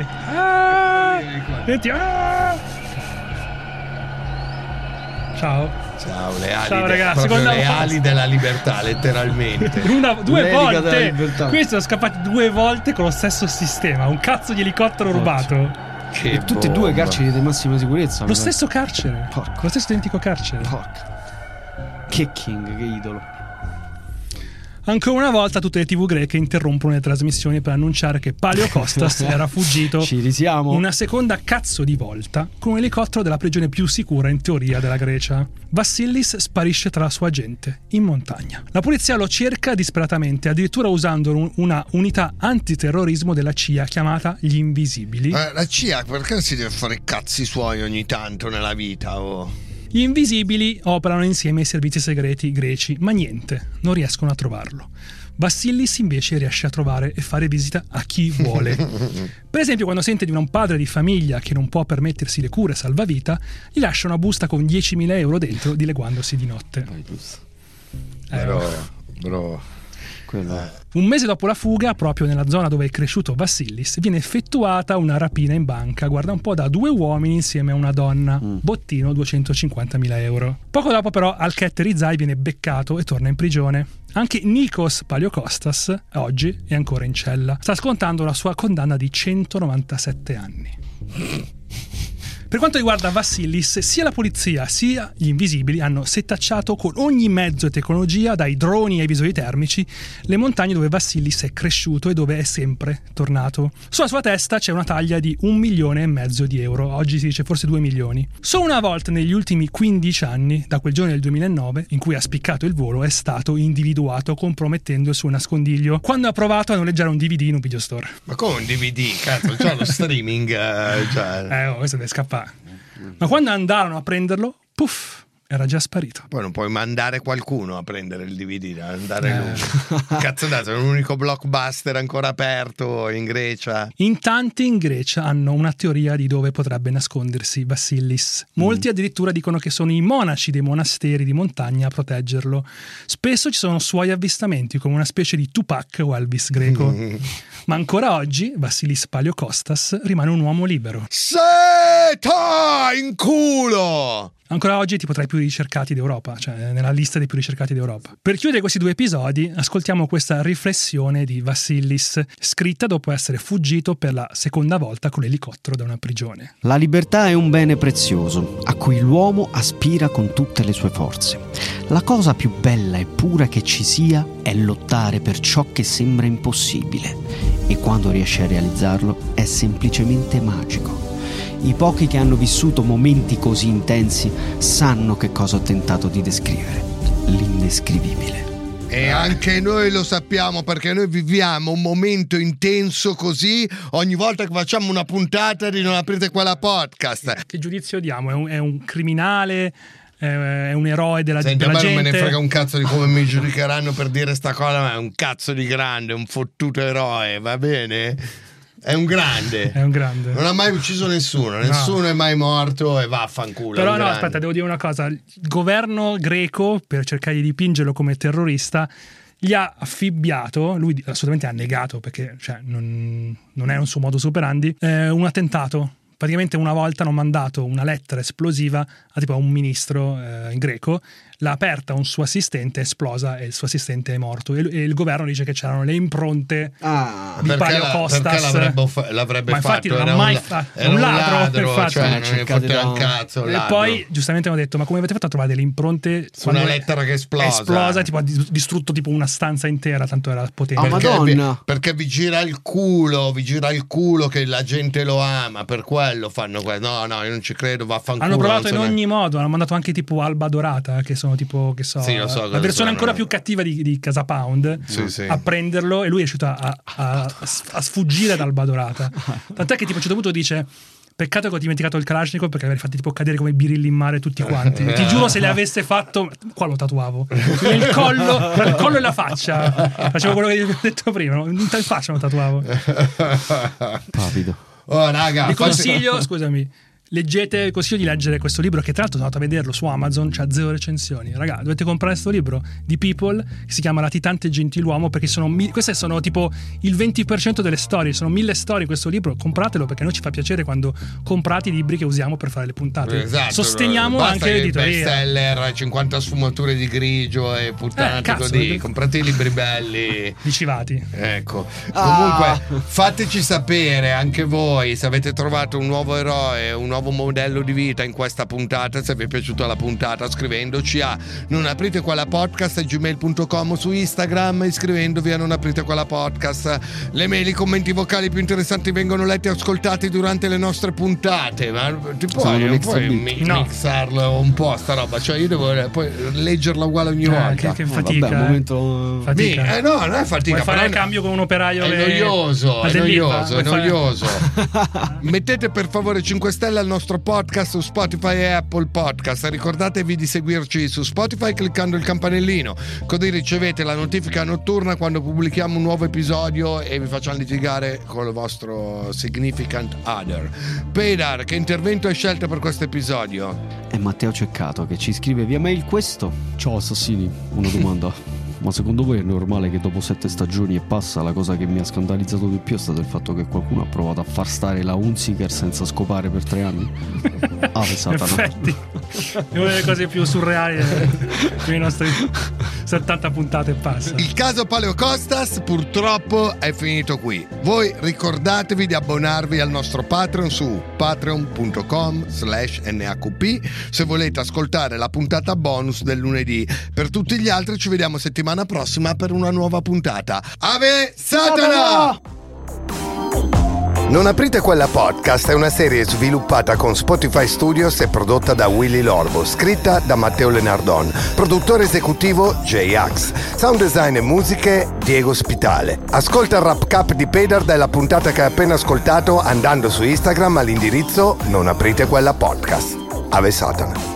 Ah, senti. Ah. Ciao. Ciao, le ali, Ciao, de- ragazzi, proprio seconda le volta. ali della libertà, letteralmente. Una, due L'elica della volte. libertà. Questi sono scappati due volte con lo stesso sistema. Un cazzo di elicottero rubato. Che E tutte e due bomba. carceri di massima sicurezza. Lo però. stesso carcere. Porco. Lo stesso identico carcere. Porca. Che king, che idolo. Ancora una volta tutte le tivù greche interrompono le trasmissioni per annunciare che Paleo Kostas era fuggito Ci risiamo. una seconda cazzo di volta con un elicottero della prigione più sicura in teoria della Grecia. Vassilis sparisce tra la sua gente, in montagna. La polizia lo cerca disperatamente, addirittura usando un- una unità antiterrorismo della C I A chiamata Gli Invisibili. Eh, la C I A perché si deve fare i cazzi suoi ogni tanto nella vita? Oh? Gli Invisibili operano insieme ai servizi segreti greci, ma niente, non riescono a trovarlo. Vassilis invece riesce a trovare e fare visita a chi vuole. Per esempio, quando sente di un padre di famiglia che non può permettersi le cure salvavita, gli lascia una busta con diecimila euro dentro dileguandosi di notte. Bro, bro. quello. Un mese dopo la fuga, proprio nella zona dove è cresciuto Vassilis, viene effettuata una rapina in banca, guarda un po', da due uomini insieme a una donna. Mm. Bottino duecentocinquantamila euro. Poco dopo però Alket Rizai viene beccato e torna in prigione. Anche Nikos Paliokostas oggi è ancora in cella. Sta scontando la sua condanna di centonovantasette anni. Per quanto riguarda Vassilis, sia la polizia sia gli invisibili hanno setacciato con ogni mezzo e tecnologia, dai droni ai visori termici, le montagne dove Vassilis è cresciuto e dove è sempre tornato. Sulla sua testa c'è una taglia di un milione e mezzo di euro, oggi si dice forse due milioni. Solo una volta negli ultimi quindici anni, da quel giorno del duemilanove, in cui ha spiccato il volo, è stato individuato compromettendo il suo nascondiglio, quando ha provato a noleggiare un D V D in un videostore. Ma come un D V D? Cazzo, c'è lo streaming. Eh, cioè... eh oh, questo deve scappare. Ma quando andarono a prenderlo, puff, era già sparito. Poi non puoi mandare qualcuno a prendere il D V D, andare eh. lui. Cazzo dato, è l'unico blockbuster ancora aperto in Grecia. In tanti in Grecia hanno una teoria di dove potrebbe nascondersi Vassilis. Molti mm. addirittura dicono che sono i monaci dei monasteri di montagna a proteggerlo. Spesso ci sono suoi avvistamenti come una specie di Tupac o Elvis greco. Mm. Ma ancora oggi Vassilis Paliokostas rimane un uomo libero. Seta in culo! Ancora oggi ti potrai più ricercati d'Europa, cioè nella lista dei più ricercati d'Europa. Per chiudere questi due episodi, ascoltiamo questa riflessione di Vassilis, scritta dopo essere fuggito per la seconda volta con l'elicottero da una prigione. La libertà è un bene prezioso, a cui l'uomo aspira con tutte le sue forze. La cosa più bella e pura che ci sia è lottare per ciò che sembra impossibile, e quando riesci a realizzarlo è semplicemente magico. I pochi che hanno vissuto momenti così intensi sanno che cosa ho tentato di descrivere: l'indescrivibile. E anche noi lo sappiamo, perché noi viviamo un momento intenso così ogni volta che facciamo una puntata di Non aprite quella podcast. Che giudizio diamo? È un, è un criminale? È un eroe della, Senti, della a me gente? Non me ne frega un cazzo di come mi giudicheranno per dire sta cosa, ma è un cazzo di grande, un fottuto eroe, va bene? È un grande. È un grande. Non ha mai ucciso nessuno, nessuno no. è mai morto e vaffanculo. Però no, grande. aspetta, devo dire una cosa. Il governo greco, per cercare di dipingerlo come terrorista, gli ha affibbiato, lui assolutamente ha negato, perché cioè, non, non è un suo modus operandi, eh, un attentato. Praticamente una volta hanno mandato una lettera esplosiva a tipo a un ministro eh, greco, l'ha aperta un suo assistente, è esplosa e il suo assistente è morto. E, e il governo dice che c'erano le impronte ah, di Paliokostas. Perché l'avrebbe, l'avrebbe Ma infatti fatto? non ha mai fatto. Era un ladro, ladro infatti. Cioè, non ne fotteva un cazzo. E ladro. poi giustamente hanno detto: ma come avete fatto a trovare delle impronte su una lettera che è esplosa? È esplosa, tipo ha distrutto tipo una stanza intera, tanto era potente. Oh, perché, Madonna. perché vi gira il culo, vi gira il culo che la gente lo ama, per quello fanno quello. No, no, io non ci credo, vaffanculo. Hanno provato in ogni modo, hanno mandato anche tipo Alba Dorata, che sono tipo, che so, sì, lo so la versione sono. ancora più cattiva di, di Casa Pound, sì, sì. a prenderlo, e lui è riuscito a, a, a sfuggire da Alba Dorata. Tant'è che tipo a un certo punto dice: peccato che ho dimenticato il Kalashnikov, perché avrei fatto tipo cadere come birilli in mare tutti quanti. Ti giuro, se le avesse fatto, qua lo tatuavo il collo, il collo e la faccia, facevo quello che vi ho detto prima, in faccia lo tatuavo. Pavido. Oh, raga, vi consiglio, scusami, leggete, consiglio di leggere questo libro, che tra l'altro sono andato a vederlo su Amazon, c'ha zero recensioni. Raga, dovete comprare questo libro di People, che si chiama Latitante Gentiluomo, perché sono mi- queste sono tipo il venti per cento delle storie, sono mille storie in questo libro. Compratelo, perché a noi ci fa piacere quando comprate i libri che usiamo per fare le puntate. Esatto, sosteniamo anche l'editoria. Bestseller, cinquanta sfumature di grigio e puttanate eh, così. Comprate i libri belli di Civati. Ecco. Ah. Comunque fateci sapere anche voi se avete trovato un nuovo eroe, un nuovo modello di vita in questa puntata. Se vi è piaciuta la puntata, scrivendoci a non aprite quella podcast a gmail punto com, su Instagram iscrivendovi a Non aprite quella podcast. Le mail, i commenti vocali più interessanti vengono letti e ascoltati durante le nostre puntate. Ma ti puoi, non puoi mi- no. mixarlo un po' sta roba, cioè io devo poi leggerla uguale ogni eh, volta. che, che fatica, oh, vabbè, un momento... fatica. Mi, eh no, non è fatica. Vuoi fare il cambio con un operaio? È le... noioso, è noioso, è fare... noioso. Mettete per favore cinque stelle al nostro podcast su Spotify e Apple Podcast. Ricordatevi di seguirci su Spotify cliccando il campanellino, così ricevete la notifica notturna quando pubblichiamo un nuovo episodio e vi facciamo litigare con il vostro significant other. Pedar, che intervento hai scelto per questo episodio? È Matteo Ceccato che ci scrive via mail questo. Ciao assassini, una domanda. ma secondo voi è normale che dopo sette stagioni e passa la cosa che mi ha scandalizzato di più è stato il fatto che qualcuno ha provato a far stare la Hunziker senza scopare per tre anni? Ave Satana. Infatti, è una delle cose più surreali dei nostri settanta puntate e passa. Il caso Paleocostas purtroppo è finito qui. Voi ricordatevi di abbonarvi al nostro Patreon su patreon punto com slash N H P se volete ascoltare la puntata bonus del lunedì. Per tutti gli altri ci vediamo settimana prossima per una nuova puntata. Ave Satana! Non aprite quella podcast è una serie sviluppata con Spotify Studios e prodotta da Willy Lorbo, scritta da Matteo Lenardon, produttore esecutivo J-Ax, sound design e musiche Diego Spitale. Ascolta il Rap Cap di Pedar della puntata che hai appena ascoltato andando su Instagram all'indirizzo Non aprite quella podcast. Ave Satana.